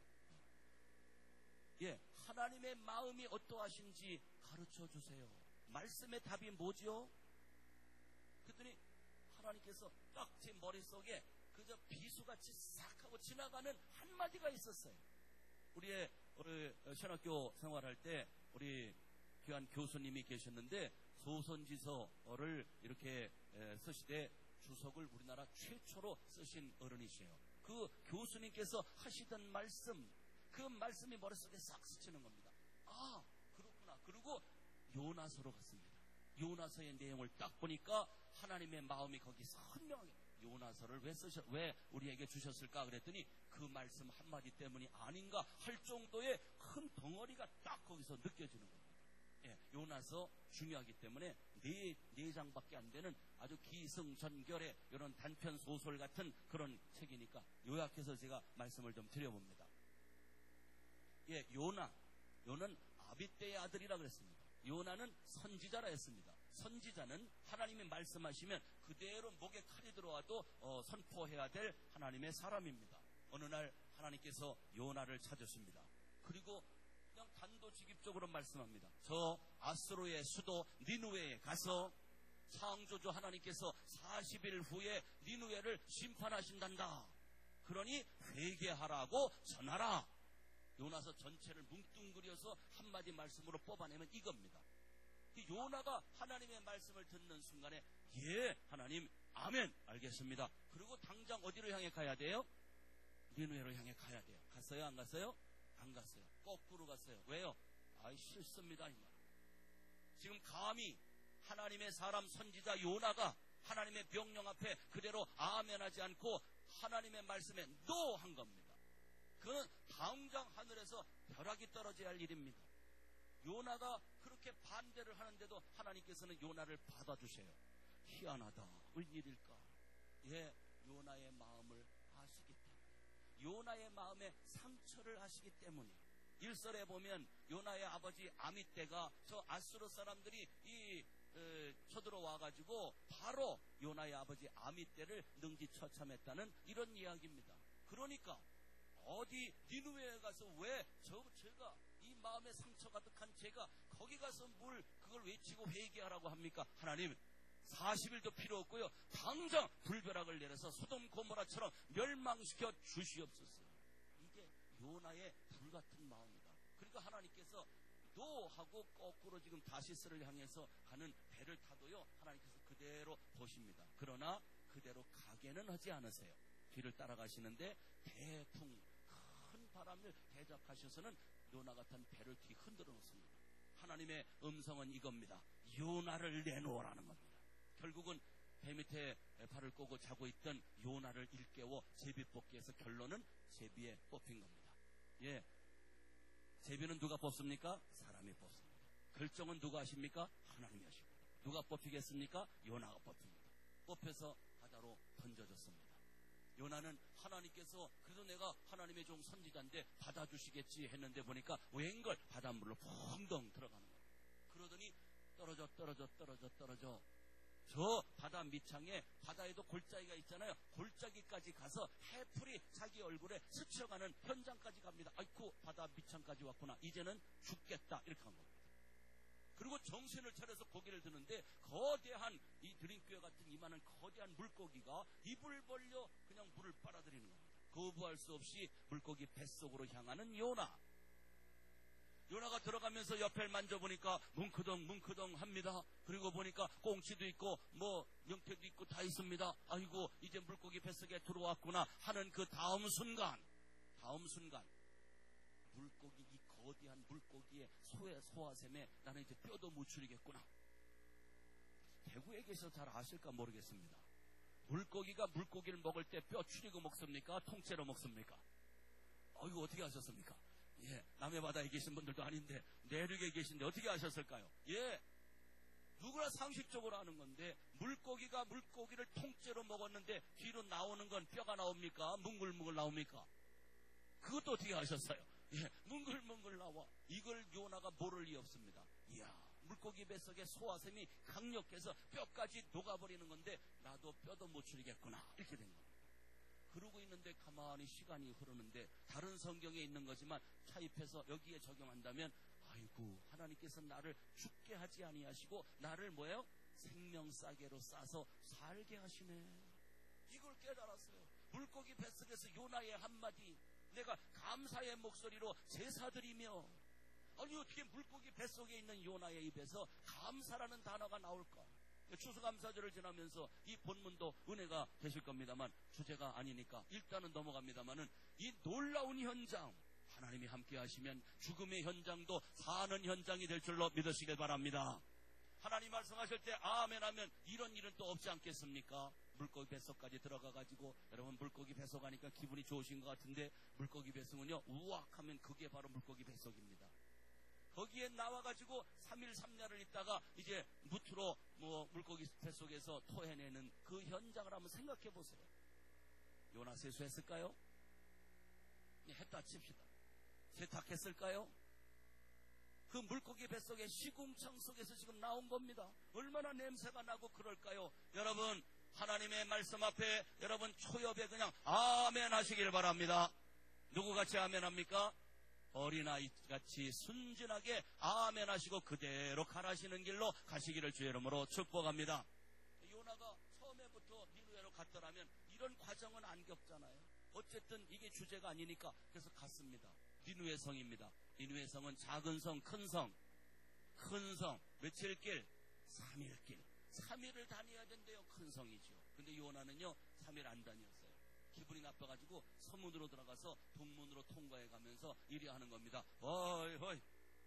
예, 하나님의 마음이 어떠하신지 가르쳐 주세요. 말씀의 답이 뭐죠? 그랬더니 하나님께서 딱 제 머릿속에 그저 비수같이 싹 하고 지나가는 한마디가 있었어요. 우리의 우리 신학교 생활할 때 우리 귀한 교수님이 계셨는데 소선지서를 이렇게 쓰시되 주석을 우리나라 최초로 쓰신 어른이세요. 그 교수님께서 하시던 말씀, 그 말씀이 머릿속에 싹 스치는 겁니다. 아, 그렇구나. 그리고 요나서로 갔습니다. 요나서의 내용을 딱 보니까 하나님의 마음이 거기 선명하게, 요나서를 왜 쓰셔, 왜 우리에게 주셨을까 그랬더니 그 말씀 한마디 때문이 아닌가 할 정도의 큰 덩어리가 딱 거기서 느껴지는 겁니다. 예, 요나서 중요하기 때문에 네, 네 장밖에 안 되는 아주 기승전결의 이런 단편 소설 같은 그런 책이니까 요약해서 제가 말씀을 좀 드려봅니다. 예, 요나, 요는 아비떼의 아들이라 그랬습니다. 요나는 선지자라 했습니다. 선지자는 하나님이 말씀하시면 그대로 목에 칼이 들어와도 어, 선포해야 될 하나님의 사람입니다. 어느 날 하나님께서 요나를 찾으십니다. 그리고 그냥 단도직입적으로 말씀합니다. 저 아수르의 수도 니느웨에 가서 창조주 하나님께서 사십 일 후에 니느웨를 심판하신단다. 그러니 회개하라고 전하라. 요나서 전체를 뭉뚱그려서 한마디 말씀으로 뽑아내면 이겁니다. 요나가 하나님의 말씀을 듣는 순간에 예, 하나님, 아멘, 알겠습니다. 그리고 당장 어디로 향해 가야 돼요? 니느웨로 향해 가야 돼요. 갔어요? 안 갔어요? 안 갔어요. 거꾸로 갔어요. 왜요? 아이, 싫습니다, 이 말. 지금 감히 하나님의 사람 선지자 요나가 하나님의 명령 앞에 그대로 아멘하지 않고 하나님의 말씀에 노 한 겁니다. 그건 당장 하늘에서 벼락이 떨어져야 할 일입니다. 요나가 그렇게 반대를 하는데도 하나님께서는 요나를 받아주세요. 희한하다. 웬일일까? 예, 요나의 마음을 아시기 때문에, 요나의 마음에 상처를 아시기 때문에. 일설에 보면 요나의 아버지 아미떼가 저 아수르 사람들이 이 에, 쳐들어와가지고 바로 요나의 아버지 아미떼를 능지처참했다는 이런 이야기입니다. 그러니까 어디 니느웨에 가서 왜 저 제가 이 마음에 상처 가득한 제가 거기 가서 뭘 그걸 외치고 회개하라고 합니까? 하나님, 사십 일도 필요 없고요. 당장 불벼락을 내려서 소돔 고모라처럼 멸망시켜 주시옵소서. 이게 요나의 불같은 마음이다. 그러니까 하나님께서 노하고 거꾸로 지금 다시스를 향해서 가는 배를 타도요, 하나님께서 그대로 보십니다. 그러나 그대로 가게는 하지 않으세요. 뒤를 따라가시는데 대풍, 큰 바람을 대적하셔서는 요나 같은 배를 뒤 흔들어 놓습니다. 하나님의 음성은 이겁니다. 요나를 내놓으라는 겁니다. 결국은 배 밑에 발을 꼬고 자고 있던 요나를 일깨워 제비 뽑기에서 결론은 제비에 뽑힌 겁니다. 예, 제비는 누가 뽑습니까? 사람이 뽑습니다. 결정은 누가 하십니까? 하나님이 하시고. 누가 뽑히겠습니까? 요나가 뽑힙니다. 뽑혀서 바다로 던져졌습니다. 요나는 하나님께서 그래도 내가 하나님의 종 선지자인데 받아주시겠지 했는데 보니까 웬걸 바닷물로 펑덩 들어가는 거예요. 그러더니 떨어져 떨어져 떨어져 떨어져 저 바다 밑창에, 바다에도 골짜기가 있잖아요. 골짜기까지 가서 해풀이 자기 얼굴에 스쳐가는 현장까지 갑니다. 아이쿠, 바다 밑창까지 왔구나. 이제는 죽겠다. 이렇게 한 겁니다. 그리고 정신을 차려서 고개를 드는데 거대한 이 드림교회 같은 이만한 거대한 물고기가 입을 벌려 그냥 물을 빨아들이는 겁니다. 거부할 수 없이 물고기 뱃속으로 향하는 요나. 요나가 들어가면서 옆을 만져보니까 뭉크덩 뭉크덩 합니다. 그리고 보니까 꽁치도 있고 뭐 명태도 있고 다 있습니다. 아이고 이제 물고기 뱃속에 들어왔구나 하는 그 다음 순간 다음 순간 물고기, 이 거대한 물고기의 소의 소화샘에 나는 이제 뼈도 못 추리겠구나. 대구에 계셔서 잘 아실까 모르겠습니다. 물고기가 물고기를 먹을 때 뼈 추리고 먹습니까? 통째로 먹습니까? 어, 이거 어떻게 하셨습니까? 예, 남해 바다에 계신 분들도 아닌데 내륙에 계신데 어떻게 하셨을까요? 예, 누구나 상식적으로 하는 건데 물고기가 물고기를 통째로 먹었는데 뒤로 나오는 건 뼈가 나옵니까? 뭉글뭉글 나옵니까? 그것도 어떻게 하셨어요? 예, 뭉글뭉글 나와. 이걸 요나가 모를 리 없습니다. 이야, 물고기 뱃속에 소화샘이 강력해서 뼈까지 녹아버리는 건데 나도 뼈도 못 추리겠구나 이렇게 된 겁니다. 그러고 있는데 가만히 시간이 흐르는데 다른 성경에 있는 거지만 차입해서 여기에 적용한다면 아이고 하나님께서 나를 죽게 하지 아니하시고 나를 뭐예요? 생명싸개로 싸서 살게 하시네. 이걸 깨달았어요. 물고기 뱃속에서 요나의 한마디, 내가 감사의 목소리로 제사드리며, 아니 어떻게 물고기 뱃속에 있는 요나의 입에서 감사라는 단어가 나올까? 추수감사절을 지나면서 이 본문도 은혜가 되실 겁니다만 주제가 아니니까 일단은 넘어갑니다만은 이 놀라운 현장, 하나님이 함께 하시면 죽음의 현장도 사는 현장이 될 줄로 믿으시길 바랍니다. 하나님 말씀하실 때 아멘 하면 이런 일은 또 없지 않겠습니까? 물고기 뱃속까지 들어가가지고, 여러분 물고기 뱃속 가니까 기분이 좋으신 것 같은데 물고기 뱃속은요 우악하면 그게 바로 물고기 뱃속입니다. 거기에 나와가지고 삼 일 삼 야를 있다가 이제 무트로 뭐 물고기 뱃속에서 토해내는 그 현장을 한번 생각해 보세요. 요나 세수했을까요? 했다 칩시다. 세탁했을까요? 그 물고기 뱃속의 시궁창 속에서 지금 나온 겁니다. 얼마나 냄새가 나고 그럴까요? 여러분 하나님의 말씀 앞에 여러분 초엽에 그냥 아멘 하시길 바랍니다. 누구같이 아멘 합니까? 어린아이같이 순진하게 아멘 하시고 그대로 가라시는 길로 가시기를 주의 이름으로 축복합니다. 요나가 처음에부터 니느웨로 갔더라면 이런 과정은 안 겪잖아요. 어쨌든 이게 주제가 아니니까 그래서 갔습니다. 니느웨 성입니다. 니느웨 성은 작은 성, 큰 성. 큰 성, 며칠 길? 삼 일 길. 삼 일을 다녀야 된대요. 큰 성이죠. 근데 요나는요 삼 일 안 다녔어요. 기분이 나빠가지고 서문으로 들어가서 동문으로 통과해 가면서 이리 하는 겁니다. 어이 어이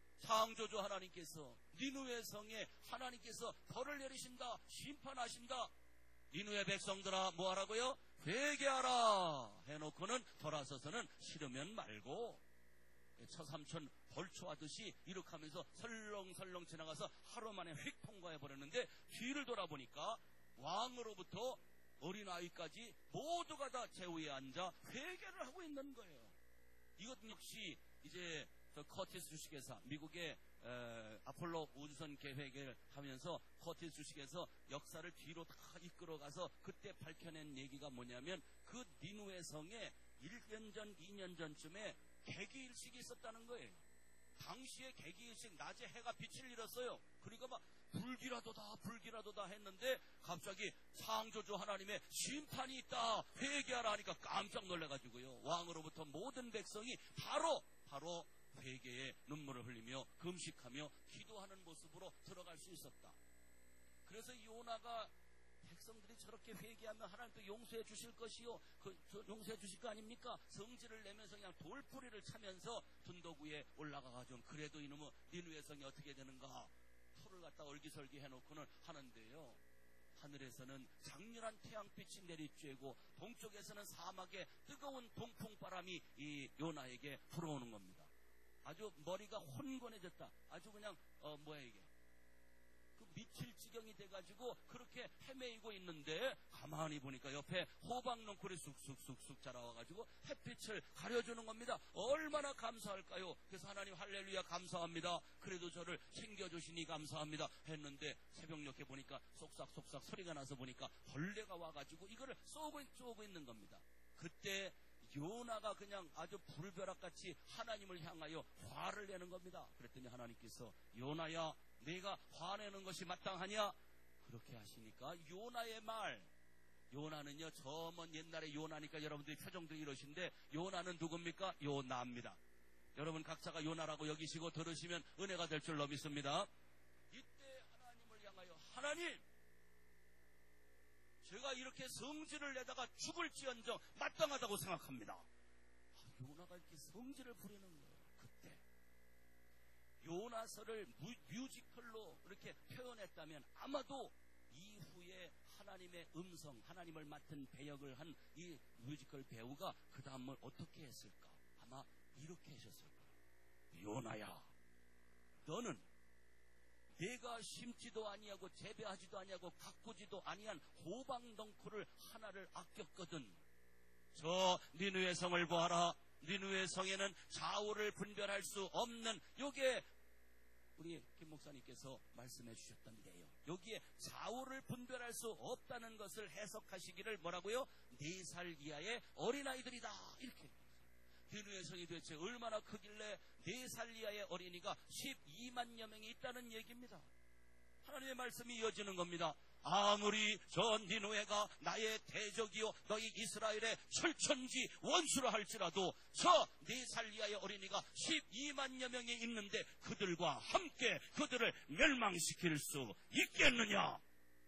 창조주 하나님께서 니느웨 성에 하나님께서 벌을 내리신다. 심판하신다. 니느웨 백성들아 뭐하라고요? 회개하라 해놓고는 돌아서서는 싫으면 말고 처삼촌 벌초하듯이 이렇게 하면서 설렁설렁 지나가서 하루 만에 휙 통과해버렸는데 뒤를 돌아보니까 왕으로부터 어린아이까지 모두가 다 제위에 앉아 회개를 하고 있는 거예요. 이것 역시 이제 저 커티스 주식회사, 미국의 에, 아폴로 우주선 계획을 하면서 커티스 주식에서 역사를 뒤로 다 이끌어가서 그때 밝혀낸 얘기가 뭐냐면 그 니느웨 성에 일 년 전, 이 년 전쯤에 개기일식이 있었다는 거예요. 당시에 개기일식 낮에 해가 빛을 잃었어요. 그러니까 막 불길하도다 불길하도다 했는데 갑자기 창조주 하나님의 심판이 있다 회개하라 하니까 깜짝 놀라가지고요 왕으로부터 모든 백성이 바로 바로 회개의 눈물을 흘리며 금식하며 기도하는 모습으로 들어갈 수 있었다. 그래서 요나가 백성들이 저렇게 회개하면 하나님도 용서해 주실 것이요 그, 용서해 주실 거 아닙니까? 성질을 내면서 그냥 돌뿌리를 차면서 둔덕 위에 올라가가지고 그래도 이놈의 니느웨 성이 어떻게 되는가 풀을 갖다 얼기설기 해놓고는 하는데요 하늘에서는 장렬한 태양빛이 내리쬐고 동쪽에서는 사막의 뜨거운 동풍바람이 이 요나에게 불어오는 겁니다. 아주 머리가 혼곤해졌다. 아주 그냥 어 뭐야 이게 그 미칠 지경이 돼가지고 그렇게 헤매이고 있는데 가만히 보니까 옆에 호박넝쿨이 쑥쑥쑥쑥 자라와가지고 햇빛을 가려주는 겁니다. 얼마나 감사할까요? 그래서 하나님 할렐루야 감사합니다. 그래도 저를 챙겨주시니 감사합니다 했는데 새벽녘에 보니까 쏙싹쏙싹 소리가 나서 보니까 벌레가 와가지고 이거를 쏘고, 쏘고 있는 겁니다. 그때 요나가 그냥 아주 불벼락같이 하나님을 향하여 화를 내는 겁니다. 그랬더니 하나님께서 요나야 내가 화내는 것이 마땅하냐? 그렇게 하시니까 요나의 말, 요나는요 저 먼 옛날에 요나니까 여러분들이 표정도 이러신데 요나는 누굽니까? 요나입니다. 여러분 각자가 요나라고 여기시고 들으시면 은혜가 될 줄로 믿습니다. 이때 하나님을 향하여 하나님, 제가 이렇게 성질을 내다가 죽을지언정 마땅하다고 생각합니다. 아, 요나가 이렇게 성질을 부리는 거예요. 그때 요나서를 뮤, 뮤지컬로 이렇게 표현했다면 아마도 이후에 하나님의 음성, 하나님을 맡은 배역을 한 이 뮤지컬 배우가 그 다음을 어떻게 했을까? 아마 이렇게 하셨을 거예요. 요나야, 너는 내가 심지도 아니하고 재배하지도 아니하고 가꾸지도 아니한 호박덩쿨을 하나를 아꼈거든. 저 니느웨 성을 보아라. 니느웨 성에는 좌우를 분별할 수 없는, 요게 우리 김 목사님께서 말씀해 주셨던데요. 여기에 좌우를 분별할 수 없다는 것을 해석하시기를 뭐라고요? 네 살 이하의 어린아이들이다, 이렇게. 니느웨 성이 도대체 얼마나 크길래 네 살 이하의 어린이가 십이만여 명이 있다는 얘기입니다. 하나님의 말씀이 이어지는 겁니다. 아무리 저 니느웨가 나의 대적이요 너희 이스라엘의 철천지 원수라 할지라도 저 네 살 이하의 어린이가 십이만여 명이 있는데 그들과 함께 그들을 멸망시킬 수 있겠느냐?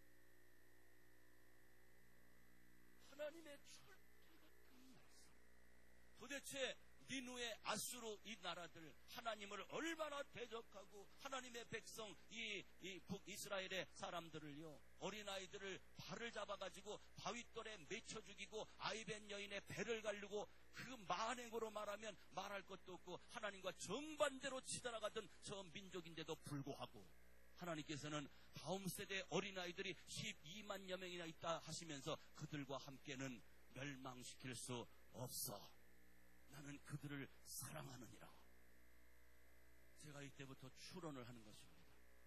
하나님의 철퇴 같은 말씀. 도대체 니느웨, 아수르 이 나라들 하나님을 얼마나 대적하고 하나님의 백성 이, 이 북이스라엘의 사람들을요, 어린아이들을 발을 잡아가지고 바윗돌에 맺혀 죽이고 아이벤 여인의 배를 가르고 그 만행으로 말하면 말할 것도 없고 하나님과 정반대로 치달아가던 저 민족인데도 불구하고 하나님께서는 다음 세대 어린아이들이 십이만여 명이나 있다 하시면서 그들과 함께는 멸망시킬 수 없어. 나는 그들을 사랑하느니라. 제가 이때부터 추론을 하는 것입니다.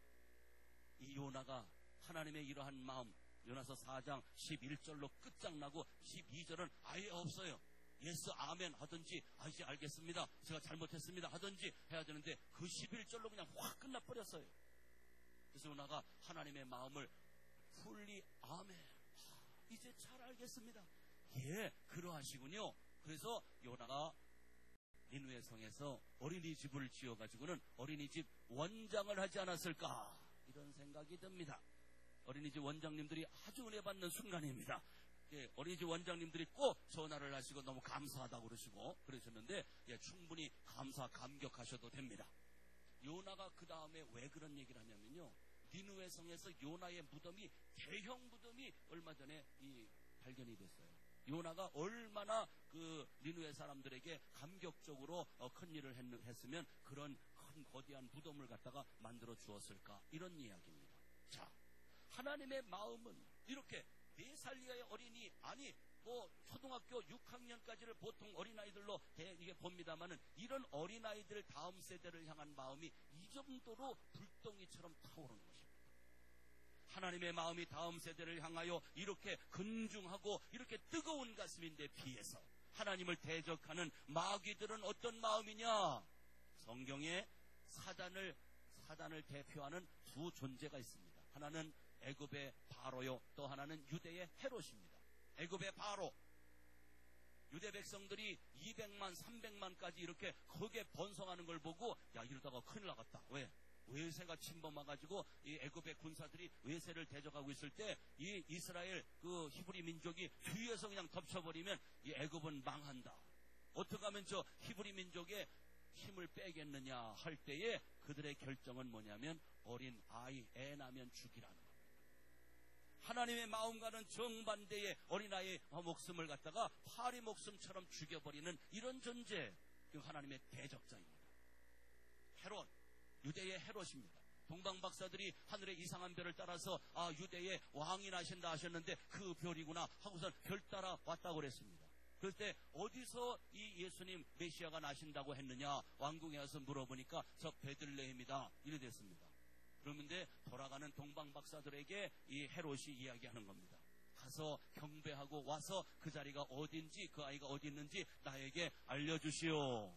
이 요나가 하나님의 이러한 마음, 요나서 사 장 십일 절로 끝장나고 십이 절은 아예 없어요. 예스 아멘 하든지, 아 이제 알겠습니다, 제가 잘못했습니다 하든지 해야 되는데 그 십일 절로 그냥 확 끝나버렸어요. 그래서 요나가 하나님의 마음을 풀리 아멘, 이제 잘 알겠습니다, 예 그러하시군요. 그래서 요나가 니느웨 성에서 어린이집을 지어가지고는 어린이집 원장을 하지 않았을까, 이런 생각이 듭니다. 어린이집 원장님들이 아주 은혜 받는 순간입니다. 예, 어린이집 원장님들이 꼭 전화를 하시고 너무 감사하다고 그러시고 그러셨는데, 예, 충분히 감사 감격하셔도 됩니다. 요나가 그 다음에 왜 그런 얘기를 하냐면요, 니느웨 성에서 요나의 무덤이, 대형 무덤이 얼마 전에 이 발견이 됐어요. 요나가 얼마나 그 니느웨 사람들에게 감격적으로 어, 큰 일을 했, 했으면 그런 큰 거대한 무덤을 갖다가 만들어 주었을까, 이런 이야기입니다. 자, 하나님의 마음은 이렇게 네 살 이하의 어린이, 아니 뭐 초등학교 육 학년까지를 보통 어린아이들로 대, 이게 봅니다만은 이런 어린아이들 다음 세대를 향한 마음이 이 정도로 불덩이처럼 타오르는 것입니다. 하나님의 마음이 다음 세대를 향하여 이렇게 근중하고 이렇게 뜨거운 가슴인데 비해서 하나님을 대적하는 마귀들은 어떤 마음이냐? 성경에 사단을 사단을 대표하는 두 존재가 있습니다. 하나는 애굽의 바로요, 또 하나는 유대의 헤롯입니다. 애굽의 바로, 유대 백성들이 이백만, 삼백만까지 이렇게 크게 번성하는 걸 보고 야, 이러다가 큰일 나갔다. 왜? 외세가 침범해가지고 이 애굽의 군사들이 외세를 대적하고 있을 때 이 이스라엘 그 히브리 민족이 뒤에서 그냥 덮쳐버리면 이 애굽은 망한다. 어떻게 하면 저 히브리 민족의 힘을 빼겠느냐 할 때에 그들의 결정은 뭐냐면 어린 아이, 애 나면 죽이라는 겁니다. 하나님의 마음과는 정반대의 어린아이의 목숨을 갖다가 파리 목숨처럼 죽여버리는 이런 존재, 그 하나님의 대적자입니다. 헤롯, 유대의 헤롯입니다. 동방박사들이 하늘의 이상한 별을 따라서 아 유대의 왕이 나신다 하셨는데 그 별이구나 하고서 별 따라 왔다고 그랬습니다. 그럴 때 어디서 이 예수님 메시아가 나신다고 했느냐, 왕궁에 와서 물어보니까 저 베들레헴이다, 이래 됐습니다. 그런데 돌아가는 동방박사들에게 이 헤롯이 이야기하는 겁니다. 가서 경배하고 와서 그 자리가 어딘지, 그 아이가 어디 있는지 나에게 알려주시오.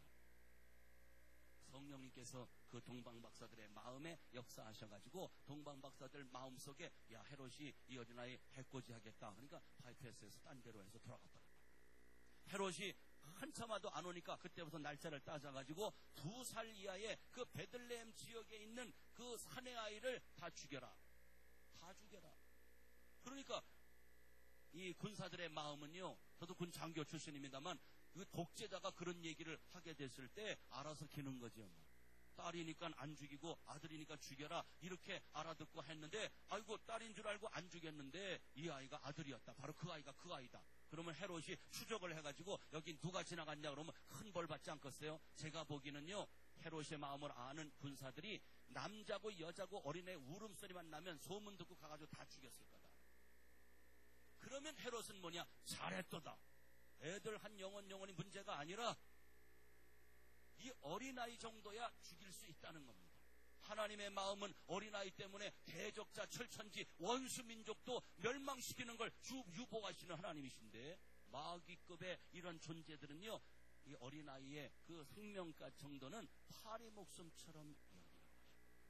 성령님께서 그 동방박사들의 마음에 역사하셔가지고 동방박사들 마음속에 야 헤롯이 이 어린아이 해코지 하겠다, 그러니까 바이패스에서 딴 데로 해서 돌아갔다. 헤롯이 한참 와도 안 오니까 그때부터 날짜를 따져가지고 두 살 이하의 그 베들레헴 지역에 있는 그 사내 아이를 다 죽여라, 다 다 죽여라. 그러니까 이 군사들의 마음은요, 저도 군 장교 출신입니다만 그 독재자가 그런 얘기를 하게 됐을 때 알아서 기는 거죠. 딸이니까 안 죽이고 아들이니까 죽여라 이렇게 알아듣고 했는데, 아이고 딸인 줄 알고 안 죽였는데 이 아이가 아들이었다. 바로 그 아이가 그 아이다. 그러면 헤롯이 추적을 해가지고 여기 누가 지나갔냐 그러면 큰 벌 받지 않겠어요? 제가 보기는요, 헤롯의 마음을 아는 군사들이 남자고 여자고 어린애 울음소리만 나면 소문 듣고 가가지고 다 죽였을 거다. 그러면 헤롯은 뭐냐? 잘했도다. 애들 한 영혼 영혼이 문제가 아니라 이 어린아이 정도야 죽일 수 있다는 겁니다. 하나님의 마음은 어린아이 때문에 대적자, 철천지, 원수민족도 멸망시키는 걸 주 유보하시는 하나님이신데, 마귀급의 이런 존재들은요, 이 어린아이의 그 생명가 정도는 파리 목숨처럼 여기라고 하십니다.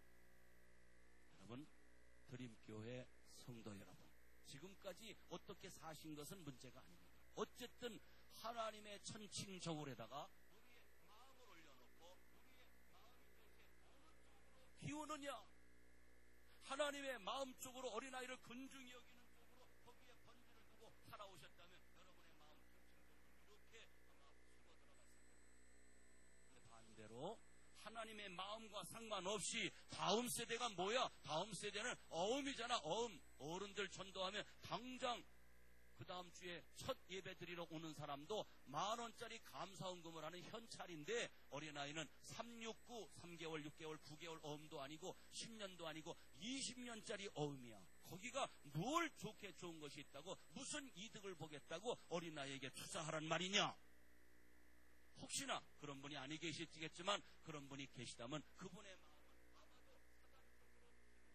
여러분, 드림교회 성도 여러분, 지금까지 어떻게 사신 것은 문제가 아닙니다. 어쨌든 하나님의 천칭저울에다가 우리의 마음을 올려놓고 우리의 마음이 이렇게 어느 쪽으로 기우느냐, 하나님의 마음 쪽으로 어린아이를 근중히 여기는 쪽으로 거기에 번지를 두고 살아오셨다면 여러분의 마음 천칭저울 이렇게 아마 숨어 들어갔을 겁니다. 근데 반대로 하나님의 마음과 상관없이 다음 세대가 뭐야? 다음 세대는 어음이잖아. 어음. 어른들 전도하면 당장 그 다음 주에 첫 예배 드리러 오는 사람도 만 원짜리 감사원금을 하는 현찰인데, 어린아이는 삼육구, 삼 개월, 육 개월, 구 개월 어음도 아니고 십 년도 아니고 이십 년짜리 어음이야. 거기가 뭘 좋게 좋은 것이 있다고, 무슨 이득을 보겠다고 어린아이에게 투자하란 말이냐? 혹시나 그런 분이 아니 계시겠지만 그런 분이 계시다면 그분의 마음은 아마도 사단적으로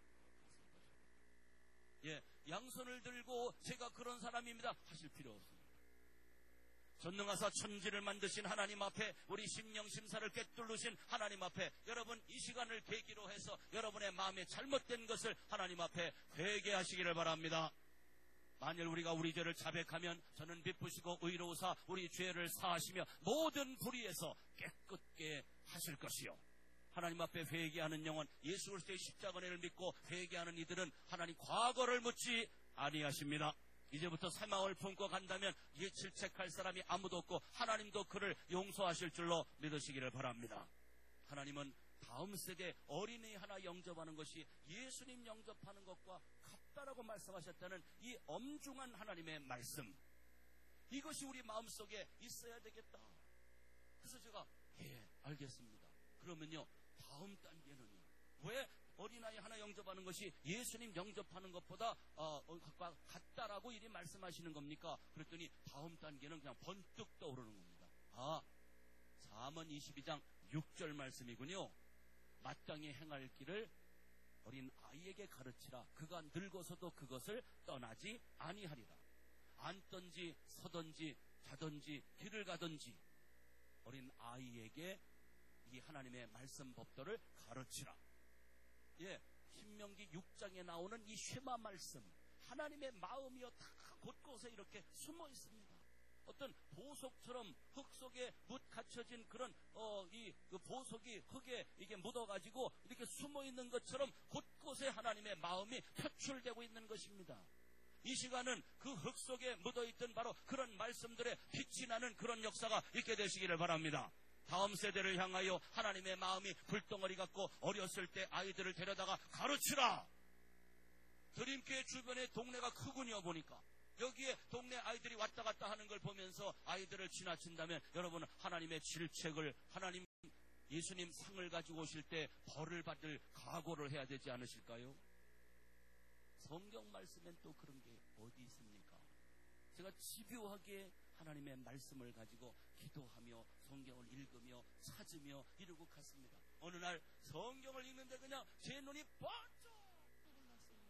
예, 양손을 들고 제가 그런 사람입니다 하실 필요 없습니다. 전능하사 천지를 만드신 하나님 앞에, 우리 심령 심사를 꿰뚫으신 하나님 앞에, 여러분 이 시간을 계기로 해서 여러분의 마음에 잘못된 것을 하나님 앞에 회개하시기를 바랍니다. 만일 우리가 우리 죄를 자백하면 저는 미쁘시고 의로우사 우리 죄를 사하시며 모든 불의에서 깨끗게 하실 것이요. 하나님 앞에 회개하는 영혼, 예수 그리스도의 십자가 은혜를 믿고 회개하는 이들은 하나님 과거를 묻지 아니하십니다. 이제부터 새 마음을 품고 간다면 이 질책할 사람이 아무도 없고 하나님도 그를 용서하실 줄로 믿으시기를 바랍니다. 하나님은 다음 세대 어린이 하나 영접하는 것이 예수님 영접하는 것과 같다라고 말씀하셨다는 이 엄중한 하나님의 말씀, 이것이 우리 마음속에 있어야 되겠다. 그래서 제가 예 알겠습니다. 그러면요 다음 단계는요, 왜 어린아이 하나 영접하는 것이 예수님 영접하는 것보다 어, 같다라고 이리 말씀하시는 겁니까? 그랬더니 다음 단계는 그냥 번뜩 떠오르는 겁니다. 아, 잠언 이십이 장 육 절 말씀이군요. 마땅히 행할 길을 어린 아이에게 가르치라. 그가 늙어서도 그것을 떠나지 아니하리라. 앉든지 서든지 자든지 길을 가든지 어린 아이에게 이 하나님의 말씀 법도를 가르치라. 예, 신명기 육 장에 나오는 이 쉐마 말씀, 하나님의 마음이요 다 곳곳에 이렇게 숨어 있습니다. 어떤 보석처럼 흙 속에 묻 갇혀진 그런 어, 이 그 보석이 흙에 이게 묻어가지고 이렇게 숨어 있는 것처럼 곳곳에 하나님의 마음이 표출되고 있는 것입니다. 이 시간은 그 흙 속에 묻어있던 바로 그런 말씀들의 빛이 나는 그런 역사가 있게 되시기를 바랍니다. 다음 세대를 향하여 하나님의 마음이 불덩어리 같고 어렸을 때 아이들을 데려다가 가르치라. 드림교회 주변에 동네가 크군요. 보니까 여기에 동네 아이들이 왔다 갔다 하는 걸 보면서 아이들을 지나친다면 여러분은 하나님의 질책을, 하나님 예수님 상을 가지고 오실 때 벌을 받을 각오를 해야 되지 않으실까요? 성경 말씀엔 또 그런 게 어디 있습니까? 제가 집요하게 하나님의 말씀을 가지고 기도하며 성경을 읽으며 찾으며 이러고 갔습니다. 어느 날 성경을 읽는데 그냥 제 눈이 번쩍 떠올랐어요.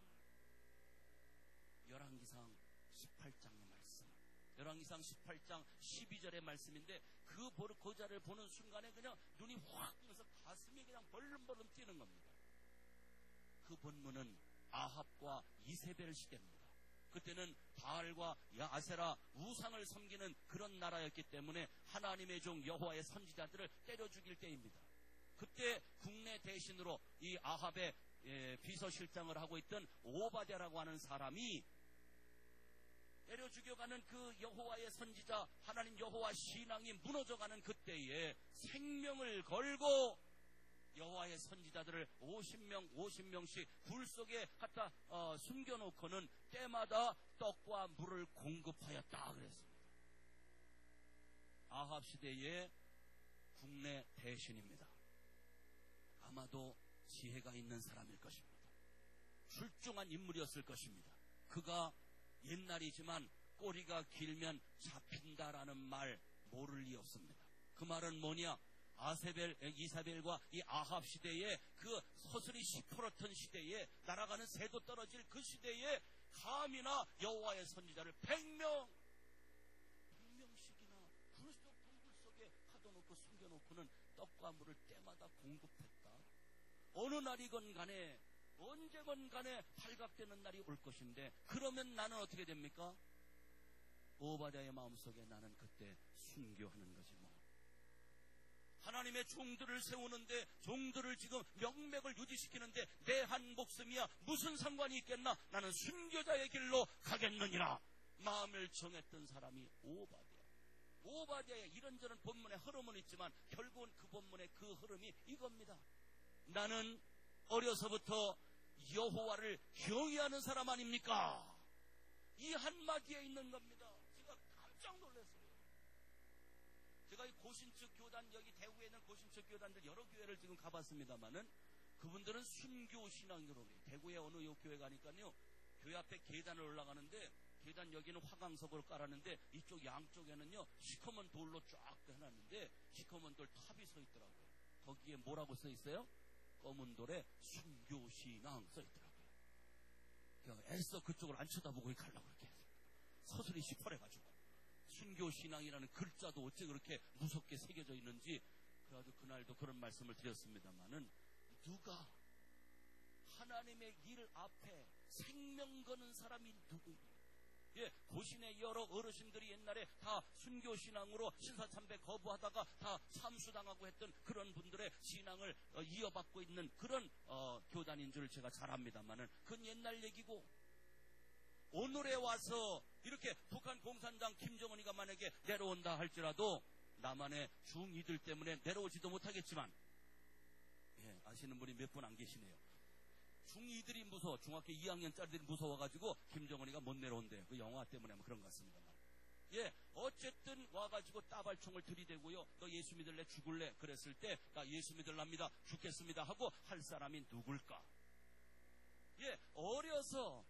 열왕기상 십팔 장의 말씀, 열왕기상 십팔 장 십이 절의 말씀인데 그 고자를 보는 순간에 그냥 눈이 확 뜨면서 가슴이 그냥 벌름벌름 뛰는 겁니다. 그 본문은 아합과 이세벨 시대입니다. 그때는 바알과 아세라 우상을 섬기는 그런 나라였기 때문에 하나님의 종 여호와의 선지자들을 때려 죽일 때입니다. 그때 국내 대신으로 이 아합의 예, 비서실장을 하고 있던 오바댜라고 하는 사람이 때려 죽여가는 그 여호와의 선지자 하나님 여호와 신앙이 무너져가는 그때에 생명을 걸고 여호와의 선지자들을 오십 명 오십 명씩 굴 속에 갖다 어, 숨겨놓고는 때마다 떡과 물을 공급하였다 그랬습니다. 아합 시대의 국내 대신입니다. 아마도 지혜가 있는 사람일 것입니다. 출중한 인물이었을 것입니다. 그가 옛날이지만 꼬리가 길면 잡힌다라는 말 모를 리 없습니다. 그 말은 뭐냐? 아세벨, 이사벨과 이 아합 시대에 그 서슬이 시퍼렇던 시대에 날아가는 새도 떨어질 그 시대에 감히나 여호와의 선지자를 백명 백명씩이나 굴 속 동굴 속에 가둬놓고 숨겨놓고는 떡과 물을 때마다 공급했다. 어느 날이건 간에 언제건 간에 발각되는 날이 올 것인데 그러면 나는 어떻게 됩니까? 오바댜의 마음속에 나는 그때 순교하는 거지 뭐. 하나님의 종들을 세우는데 종들을 지금 명맥을 유지시키는데 내 한 목숨이야 무슨 상관이 있겠나? 나는 순교자의 길로 가겠느니라 마음을 정했던 사람이 오바댜. 오바댜의 이런저런 본문의 흐름은 있지만 결국은 그 본문의 그 흐름이 이겁니다. 나는 어려서부터 여호와를 경외하는 사람 아닙니까? 이 한마디에 있는 겁니다. 제가 깜짝 놀랐어요. 제가 이 고신측 교단, 여기 대구에 있는 고신측 교단들 여러 교회를 지금 가봤습니다만은 그분들은 순교 신앙으로 그래요. 대구에 어느 요 교회 가니까요, 교회 앞에 계단을 올라가는데 계단 여기는 화강석으로 깔았는데 이쪽 양쪽에는요 시커먼 돌로 쫙 해놨는데 시커먼 돌 탑이 서 있더라고요. 거기에 뭐라고 써 있어요? 검은 돌에 순교 신앙 써 있더라고요. 그러니까 애써 그쪽을 안 쳐다보고 가려고 그렇게 서슬이 시퍼래가지고 순교 신앙이라는 글자도 어째 그렇게 무섭게 새겨져 있는지 그래가지고 그날도 그런 말씀을 드렸습니다만은 누가 하나님의 일 앞에 생명 거는 사람이 누구예요? 예, 고신의 여러 어르신들이 옛날에 다 순교신앙으로 신사참배 거부하다가 다 참수당하고 했던 그런 분들의 신앙을 어, 이어받고 있는 그런 어, 교단인 줄 제가 잘 압니다만은 그건 옛날 얘기고 오늘에 와서 이렇게 북한 공산당 김정은이가 만약에 내려온다 할지라도 남한의 중이들 때문에 내려오지도 못하겠지만 예, 아시는 분이 몇 분 안 계시네요. 중이들이 무서워, 중학교 이 학년짜리들이 무서워가지고 김정은이가 못 내려온대요. 그 영화 때문에 뭐 그런 것 같습니다만. 예, 어쨌든 와가지고 따발총을 들이대고요. 너 예수 믿을래? 죽을래? 그랬을 때 나 예수 믿을랍니다. 죽겠습니다. 하고 할 사람이 누굴까? 예, 어려서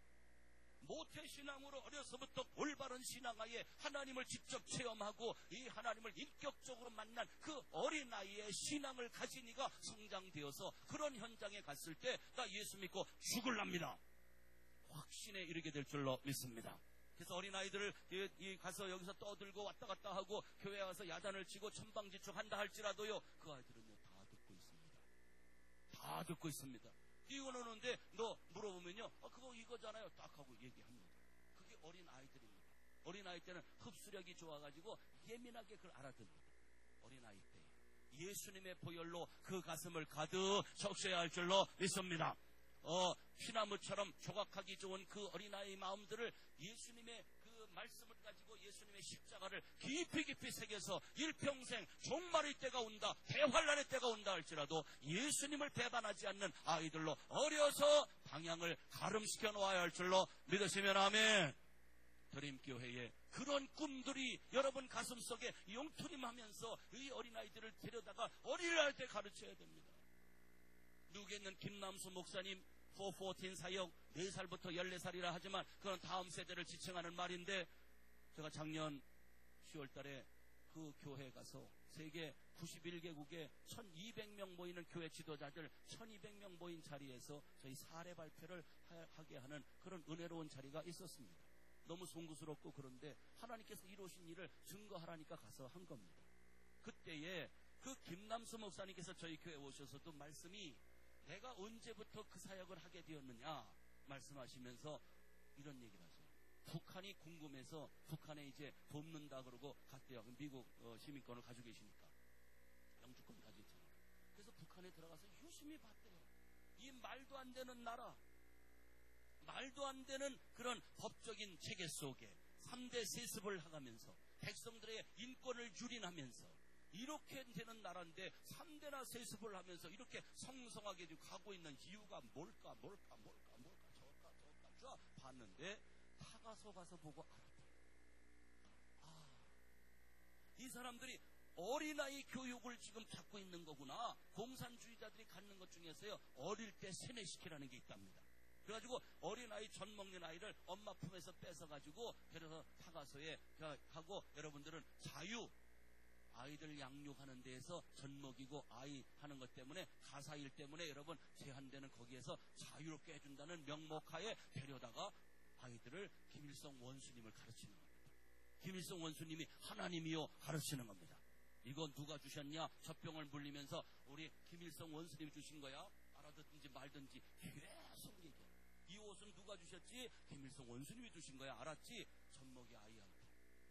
모태신앙으로 어려서부터 올바른 신앙하에 하나님을 직접 체험하고 이 하나님을 인격적으로 만난 그 어린아이의 신앙을 가진 이가 성장되어서 그런 현장에 갔을 때 나 예수 믿고 죽을랍니다. 확신에 이르게 될 줄로 믿습니다. 그래서 어린아이들을 가서 여기서 떠들고 왔다 갔다 하고 교회에 와서 야단을 치고 천방지축한다 할지라도요, 그 아이들은요 다 듣고 있습니다. 다 듣고 있습니다. 뛰어노는데 너 물어보면요, 아, 그거 이거잖아요. 딱 하고 얘기합니다. 그게 어린 아이들입니다. 어린 아이 때는 흡수력이 좋아가지고 예민하게 그걸 알아듣습니다. 어린 아이 때 예수님의 보혈로 그 가슴을 가득 적셔야 할 줄로 믿습니다. 어, 피나무처럼 조각하기 좋은 그 어린아이의 마음들을 예수님의 그 말씀을 가지고 예수님의 십자가를 깊이 깊이 새겨서 일평생 종말의 때가 온다, 대환란의 때가 온다 할지라도 예수님을 배반하지 않는 아이들로 어려서 방향을 가름시켜 놓아야 할 줄로 믿으시면 아멘. 드림교회에 그런 꿈들이 여러분 가슴속에 용투림하면서 이 어린아이들을 데려다가 어린아이 때 가르쳐야 됩니다. 누구에 있는 김남수 목사님 사십사 사역 네 살부터 열네 살이라 하지만 그건 다음 세대를 지칭하는 말인데 제가 작년 시월 달에 그 교회에 가서 세계 구십일 개국에 천이백 명 모이는 교회 지도자들 천이백 명 모인 자리에서 저희 사례 발표를 하게 하는 그런 은혜로운 자리가 있었습니다. 너무 송구스럽고 그런데 하나님께서 이루신 일을 증거하라니까 가서 한 겁니다. 그때에 그 김남수 목사님께서 저희 교회에 오셔서도 말씀이 내가 언제부터 그 사역을 하게 되었느냐 말씀하시면서 이런 얘기를 하세요. 북한이 궁금해서 북한에 이제 돕는다 그러고 갔대요. 미국 어, 시민권을 가지고 계시니까 영주권 가지고 있잖아요. 그래서 북한에 들어가서 유심히 봤대요. 이 말도 안 되는 나라, 말도 안 되는 그런 법적인 체계 속에 삼 대 세습을 하면서 백성들의 인권을 유린하면서 이렇게 되는 나라인데 삼 대나 세습을 하면서 이렇게 성성하게 가고 있는 이유가 뭘까 뭘까 뭘까 뭘까 저럴까 저럴까 쫙 봤는데 타가서 가서 보고 알았다. 아, 이 사람들이 어린아이 교육을 지금 잡고 있는 거구나. 공산주의자들이 갖는 것 중에서요, 어릴 때 세뇌시키라는 게 있답니다. 그래가지고 어린아이, 젖 먹는 아이를 엄마 품에서 뺏어가지고 데려서 타가소에 하고, 여러분들은 자유, 아이들 양육하는 데에서 젖 먹이고 아이 하는 것 때문에, 가사일 때문에 여러분 제한되는 거기에서 자유롭게 해준다는 명목하에 데려다가 아이들을 김일성 원수님을 가르치는 겁니다. 김일성 원수님이 하나님이요 가르치는 겁니다. 이거 누가 주셨냐? 젖병을 물리면서 우리 김일성 원수님이 주신 거야. 알아듣든지 말든지 계속 얘기해. 이 옷은 누가 주셨지? 김일성 원수님이 주신 거야. 알았지? 젖먹이 아이한테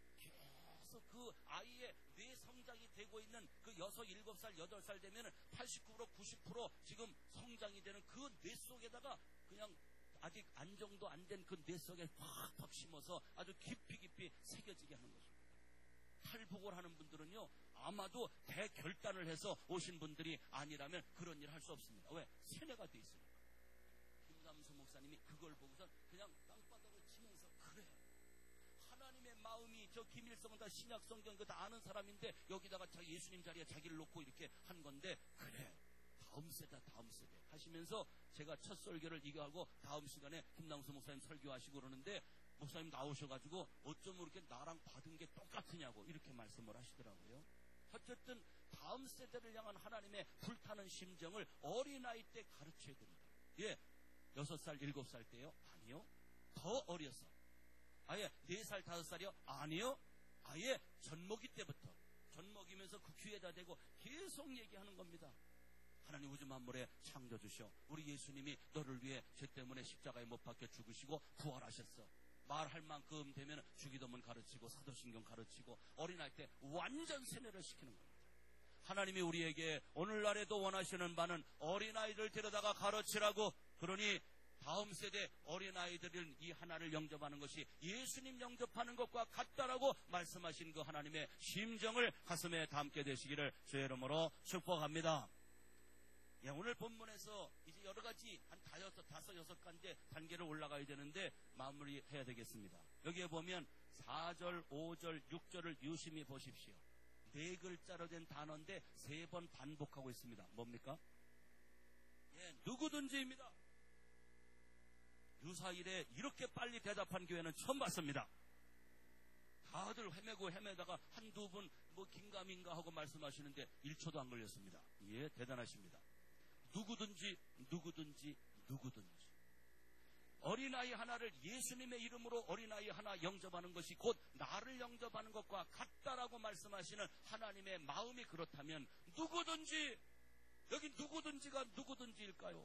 계속 그 아이의 뇌 성장이 되고 있는 그 여섯, 일곱 살, 여덟 살 되면은 팔십구 퍼센트, 구십 퍼센트 지금 성장이 되는 그 뇌 속에다가 그냥 아직 안정도 안 된 그 뇌 속에 팍팍 심어서 아주 깊이 깊이 새겨지게 하는 것입니다. 탈북을 하는 분들은요, 아마도 대결단을 해서 오신 분들이 아니라면 그런 일 할 수 없습니다. 왜? 세뇌가 돼 있으니까. 김남수 목사님이 그걸 보고서 그냥 땅바닥을 치면서, 그래, 하나님의 마음이, 저 김일성은 다 신약 성경 그거 다 아는 사람인데 여기다가 자기 예수님 자리에 자기를 놓고 이렇게 한 건데, 그래, 다음 세대 다음 세대 하시면서 제가 첫 설교를 이거 하고 다음 시간에 김남수 목사님 설교하시고 그러는데, 목사님 나오셔가지고 어쩜 이렇게 나랑 받은 게 똑같으냐고 이렇게 말씀을 하시더라고요. 어쨌든 다음 세대를 향한 하나님의 불타는 심정을 어린아이 때 가르쳐야 됩니다. 예, 여섯 살, 일곱 살 때요? 아니요. 더 어려서. 아예 네 살, 다섯 살이요? 아니요. 아예 젖먹이 때부터 젖먹이면서 그 귀에다 대고 계속 얘기하는 겁니다. 하나님 우주 만물에 창조주셔. 우리 예수님이 너를 위해 죄 때문에 십자가에 못 박혀 죽으시고 부활하셨어. 말할 만큼 되면 주기도문 가르치고 사도신경 가르치고 어린아이 때 완전 세뇌를 시키는 겁니다. 하나님이 우리에게 오늘날에도 원하시는 바는 어린아이들 데려다가 가르치라고. 그러니 다음 세대 어린아이들은 이 하나를 영접하는 것이 예수님 영접하는 것과 같다라고 말씀하신 그 하나님의 심정을 가슴에 담게 되시기를 주의 이름으로 축복합니다. 예, 오늘 본문에서 이제 여러 가지 한 다여섯, 다섯, 여섯 가지 단계를 올라가야 되는데 마무리해야 되겠습니다. 여기에 보면 사 절, 오 절, 육 절을 유심히 보십시오. 네 글자로 된 단어인데 세 번 반복하고 있습니다. 뭡니까? 예, 누구든지입니다. 유사일에 이렇게 빨리 대답한 교회는 처음 봤습니다. 다들 헤매고 헤매다가 한두 분 뭐 긴가민가 하고 말씀하시는데 일 초도 안 걸렸습니다. 예, 대단하십니다. 누구든지 누구든지 누구든지 어린아이 하나를 예수님의 이름으로 어린아이 하나 영접하는 것이 곧 나를 영접하는 것과 같다라고 말씀하시는 하나님의 마음이 그렇다면 누구든지, 여기 누구든지가 누구든지일까요?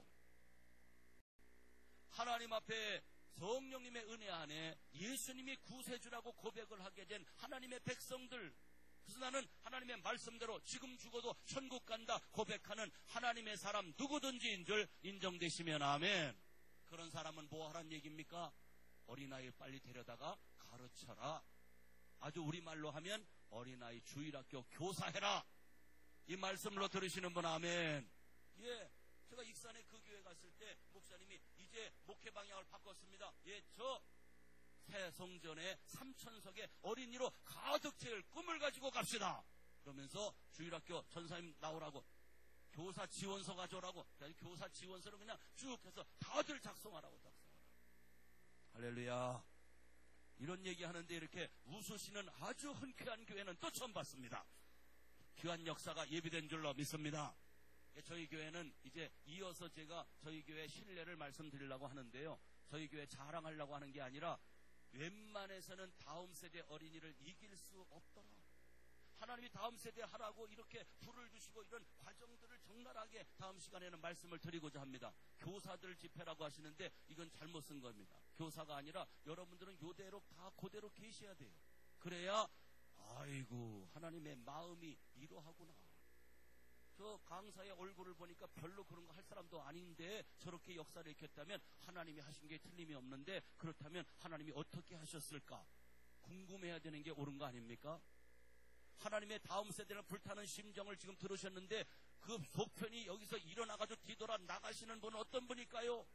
하나님 앞에 성령님의 은혜 안에 예수님이 구세주라고 고백을 하게 된 하나님의 백성들, 그래서 나는 하나님의 말씀대로 지금 죽어도 천국 간다 고백하는 하나님의 사람 누구든지인 줄 인정되시면 아멘. 그런 사람은 뭐 하란 얘기입니까? 어린아이 빨리 데려다가 가르쳐라. 아주 우리말로 하면 어린아이 주일학교 교사해라. 이 말씀으로 들으시는 분 아멘. 예, 제가 익산에 그 교회 갔을 때 목사님이 이제 목회 방향을 바꿨습니다. 예, 저 새 성전에 삼천석의 어린이로 가득 채울 꿈을 가지고 갑시다. 그러면서 주일학교 전사님 나오라고, 교사 지원서 가져오라고, 교사 지원서를 그냥 쭉 해서 다들 작성하라고 작성하라고. 할렐루야. 이런 얘기하는데 이렇게 웃으시는 아주 흔쾌한 교회는 또 처음 봤습니다. 귀한 역사가 예비된 줄로 믿습니다. 저희 교회는 이제 이어서 제가 저희 교회 신뢰를 말씀드리려고 하는데요, 저희 교회 자랑하려고 하는 게 아니라 웬만해서는 다음 세대 어린이를 이길 수 없더라. 하나님이 다음 세대 하라고 이렇게 불을 주시고 이런 과정들을 적나라하게 다음 시간에는 말씀을 드리고자 합니다. 교사들 집회라고 하시는데 이건 잘못 쓴 겁니다. 교사가 아니라 여러분들은 요대로 다 그대로 계셔야 돼요. 그래야 아이고 하나님의 마음이 이러하구나. 저 강사의 얼굴을 보니까 별로 그런 거 할 사람도 아닌데 저렇게 역사를 익혔다면 하나님이 하신 게 틀림이 없는데 그렇다면 하나님이 어떻게 하셨을까? 궁금해야 되는 게 옳은 거 아닙니까? 하나님의 다음 세대를 불타는 심정을 지금 들으셨는데 그 속편이 여기서 일어나가지고 뒤돌아 나가시는 분은 어떤 분일까요?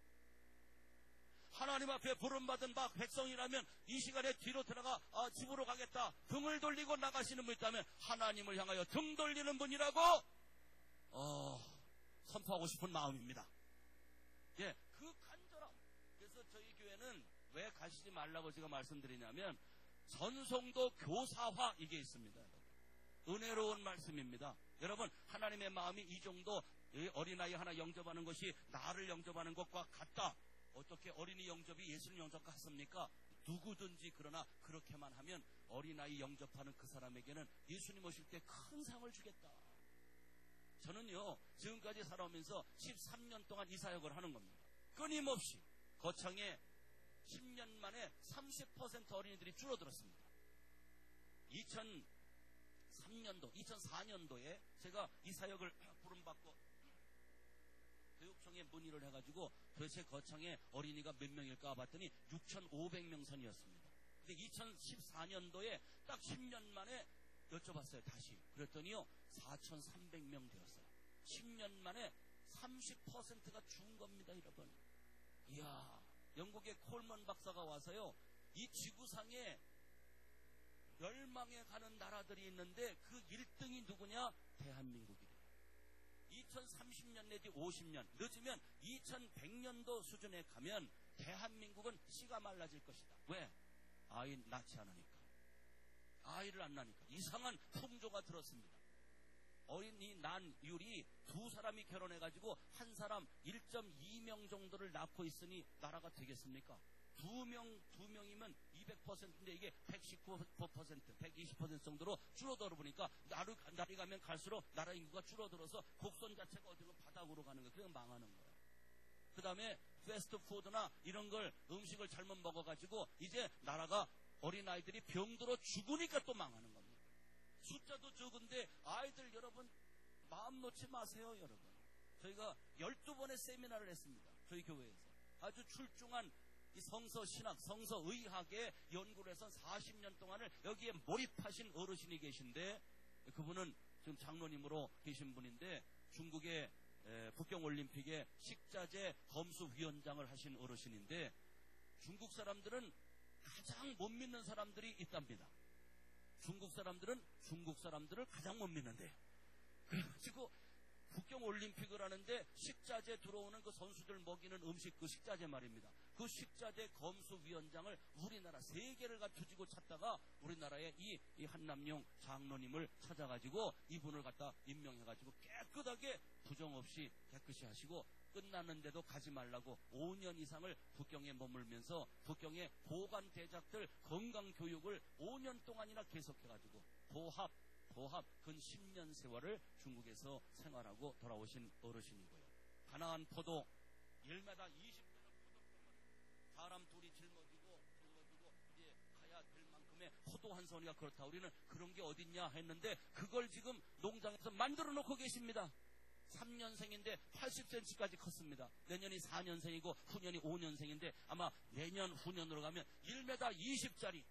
하나님 앞에 부름받은 바 백성이라면 이 시간에 뒤로 들어가 아, 집으로 가겠다 등을 돌리고 나가시는 분 있다면 하나님을 향하여 등 돌리는 분이라고 어, 선포하고 싶은 마음입니다. 예, 그 간절함. 그래서 저희 교회는 왜 가시지 말라고 제가 말씀드리냐면 전송도 교사화 이게 있습니다. 은혜로운 말씀입니다. 여러분 하나님의 마음이 이 정도 어린아이 하나 영접하는 것이 나를 영접하는 것과 같다. 어떻게 어린이 영접이 예수님 영접 같습니까? 누구든지 그러나 그렇게만 하면 어린아이 영접하는 그 사람에게는 예수님 오실 때 큰 상을 주겠다. 저는요 지금까지 살아오면서 십삼 년 동안 이 사역을 하는 겁니다. 끊임없이 거창에 십 년 만에 삼십 퍼센트 어린이들이 줄어들었습니다. 이천삼 년도, 이천사 년도에 제가 이 사역을 부름받고 교육청에 문의를 해가지고 도대체 거창에 어린이가 몇 명일까 봤더니 육천오백 명 선이었습니다. 근데 이천십사 년도에 딱 십 년 만에 여쭤봤어요. 다시. 그랬더니요 사천삼백 명 되었어요. 십 년 만에 삼십 퍼센트가 준 겁니다. 여러분. 이야, 영국의 콜먼 박사가 와서요 이 지구상에 멸망해 가는 나라들이 있는데 그 일 등이 누구냐? 대한민국이래요. 이천삼십 년 내지 오십 년, 늦으면 이천백 년도 수준에 가면 대한민국은 씨가 말라질 것이다. 왜? 아이 낳지 않으니까. 아이를 안 낳으니까. 이상한 풍조가 들었습니다. 어린이 난율이 두 사람이 결혼해가지고 한 사람 일 점 이 명 정도를 낳고 있으니 나라가 되겠습니까? 두 명, 두 명이면 이백 퍼센트인데 이게 백십구 퍼센트, 백이십 퍼센트 정도로 줄어들어 보니까 날이, 날이 가면 갈수록 나라 인구가 줄어들어서 곡선 자체가 어디로 바닥으로 가는 거예요. 그냥 망하는 거예요. 그 다음에 패스트푸드나 이런 걸 음식을 잘못 먹어가지고 이제 나라가 어린아이들이 병들어 죽으니까 또 망하는 겁니다. 숫자도 적은데 아이들 여러분 마음 놓지 마세요. 여러분 저희가 열두 번의 세미나를 했습니다. 저희 교회에서 아주 출중한 이 성서 신학, 성서 의학에 연구를 해서 사십 년 동안을 여기에 몰입하신 어르신이 계신데 그분은 지금 장로님으로 계신 분인데 중국의 북경올림픽의 식자재 검수위원장을 하신 어르신인데 중국 사람들은 가장 못 믿는 사람들이 있답니다. 중국 사람들은 중국 사람들을 가장 못 믿는데요. 그래가지고 북경올림픽을 하는데 식자재 들어오는 그 선수들 먹이는 음식 그 식자재 말입니다. 그 식자재 검수위원장을 우리나라 세 개를 갖추지고 찾다가 우리나라의 이, 이 한남용 장로님을 찾아가지고 이분을 갖다 임명해가지고 깨끗하게 부정 없이 깨끗이 하시고 끝났는데도 가지 말라고 오 년 이상을 북경에 머물면서 북경의 보관 대작들 건강교육을 오 년 동안이나 계속해가지고 보합 보합 근 십 년 세월을 중국에서 생활하고 돌아오신 어르신이고요. 가나안 포도 일 미터 이십 되는 포도병을 사람 둘이 짊어지고 짊어지고 이제 가야 될 만큼의 포도 한 son이가 그렇다. 우리는 그런 게 어딨냐 했는데 그걸 지금 농장에서 만들어 놓고 계십니다. 삼 년생인데 팔십 센티미터까지 컸습니다. 내년이 사 년생이고 후년이 오 년생인데 아마 내년 후년으로 가면 일 미터 이십짜리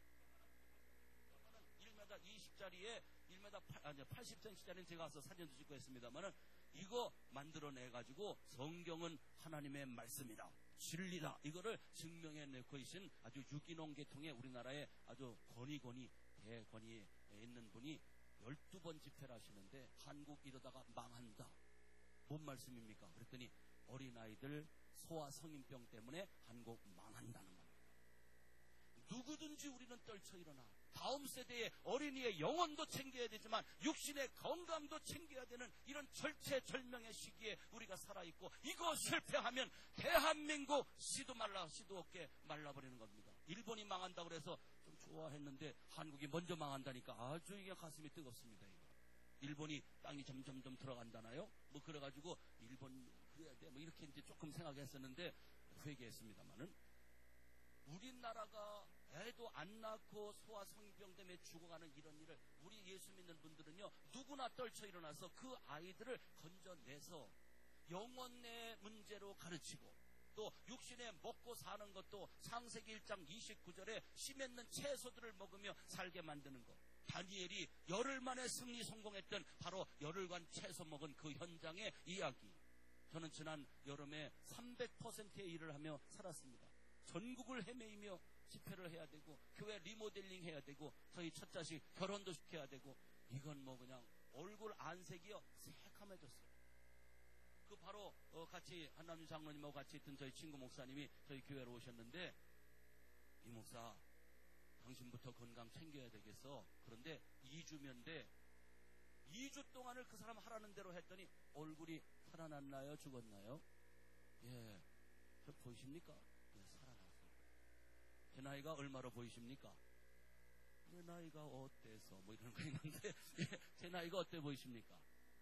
일 미터 이십짜리에 일 미터 팔십 센티미터짜리는 제가 와서 사진도 찍고 했습니다만은 이거 만들어내가지고 성경은 하나님의 말씀이다. 진리다. 이거를 증명해내고 계신 아주 유기농 계통의 우리나라의 아주 권위권위 대권위에 있는 분이 열두 번 집회를 하시는데 한국 이러다가 망한다. 뭔 말씀입니까? 그랬더니 어린아이들 소아 성인병 때문에 한국 망한다는 겁니다. 누구든지 우리는 떨쳐 일어나 다음 세대의 어린이의 영혼도 챙겨야 되지만 육신의 건강도 챙겨야 되는 이런 절체절명의 시기에 우리가 살아있고 이거 실패하면 대한민국 씨도 말라 씨도 없게 말라버리는 겁니다. 일본이 망한다고 그래서 좀 좋아했는데 한국이 먼저 망한다니까 아주 이게 가슴이 뜨겁습니다. 이거. 일본이 땅이 점점점 들어간다나요? 뭐 그래가지고 일본 그래야 돼 뭐 이렇게 이제 조금 생각했었는데 회개했습니다만은 우리나라가 애도 안 낳고 소아 성인병 때문에 죽어가는 이런 일을 우리 예수 믿는 분들은요 누구나 다 떨쳐 일어나서 그 아이들을 건져내서 영혼의 문제로 가르치고, 또 육신에 먹고 사는 것도 창세기 일 장 이십구 절에 씨 맺는 채소들을 먹으며 살게 만드는 것. 다니엘이 열흘 만에 승리 성공했던 바로 열흘간 채소 먹은 그 현장의 이야기. 저는 지난 여름에 삼백 퍼센트의 일을 하며 살았습니다. 전국을 헤매이며 집회를 해야 되고, 교회 리모델링 해야 되고, 저희 첫 자식 결혼도 시켜야 되고, 이건 뭐 그냥 얼굴 안색이요 새카매졌어요. 그 바로 어 같이 한남주 장로님하고 같이 있던 저희 친구 목사님이 저희 교회로 오셨는데, 이 목사 당신부터 건강 챙겨야 되겠어. 그런데 이 주면 돼. 이 주 동안을 그 사람 하라는 대로 했더니 얼굴이 살아났나요? 죽었나요? 예, 저 보이십니까? 예, 살아났어요. 제 나이가 얼마로 보이십니까? 내 나이가 어때서 뭐 이런 거 있는데 예, 제 나이가 어때 보이십니까?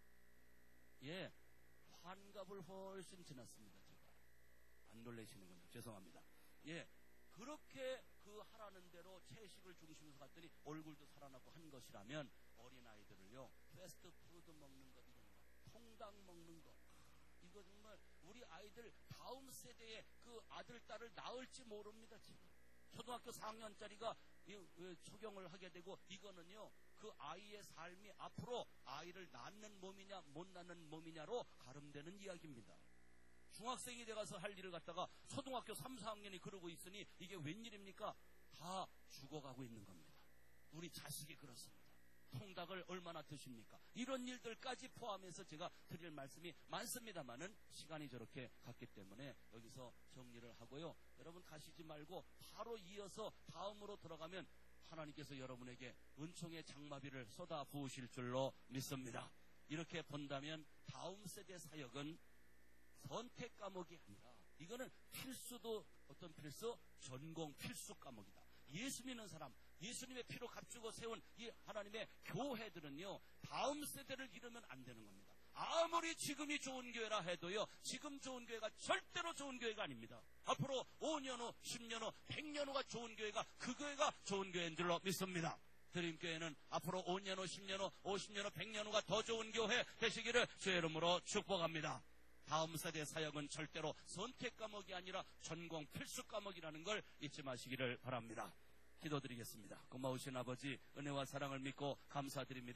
예, 환갑을 훨씬 지났습니다. 제가 안 놀라시는군요. 죄송합니다. 예, 그렇게 그 하라는 대로 채식을 중심으로 갔더니 얼굴도 살아나고 한 것이라면, 어린아이들을요 패스트푸드 먹는 것, 이런 거, 통닭 먹는 것, 이거 정말 우리 아이들 다음 세대에 그 아들 딸을 낳을지 모릅니다. 지금 초등학교 사 학년짜리가 초경을 하게 되고, 이거는요 그 아이의 삶이 앞으로 아이를 낳는 몸이냐 못 낳는 몸이냐로 가름되는 이야기입니다. 중학생이 돼가서 할 일을 갖다가 초등학교 삼, 사 학년이 그러고 있으니 이게 웬일입니까? 다 죽어가고 있는 겁니다. 우리 자식이 그렇습니다. 통닭을 얼마나 드십니까? 이런 일들까지 포함해서 제가 드릴 말씀이 많습니다만은 시간이 저렇게 갔기 때문에 여기서 정리를 하고요. 여러분 가시지 말고 바로 이어서 다음으로 들어가면 하나님께서 여러분에게 은총의 장마비를 쏟아 부으실 줄로 믿습니다. 이렇게 본다면 다음 세대 사역은 선택 과목이 아니라, 이거는 필수도 어떤 필수? 전공 필수 과목이다. 예수 믿는 사람, 예수님의 피로 값주고 세운 이 하나님의 교회들은요 다음 세대를 이루면 안 되는 겁니다. 아무리 지금이 좋은 교회라 해도요, 지금 좋은 교회가 절대로 좋은 교회가 아닙니다. 앞으로 오 년 후, 십 년 후, 백 년 후가 좋은 교회가 그 교회가 좋은 교회인 줄로 믿습니다. 드림교회는 앞으로 오 년 후, 십 년 후, 오십 년 후, 백 년 후가 더 좋은 교회 되시기를 주의 이름으로 축복합니다. 다음 세대 사역은 절대로 선택 과목이 아니라 전공 필수 과목이라는 걸 잊지 마시기를 바랍니다. 기도드리겠습니다. 고마우신 아버지, 은혜와 사랑을 믿고 감사드립니다.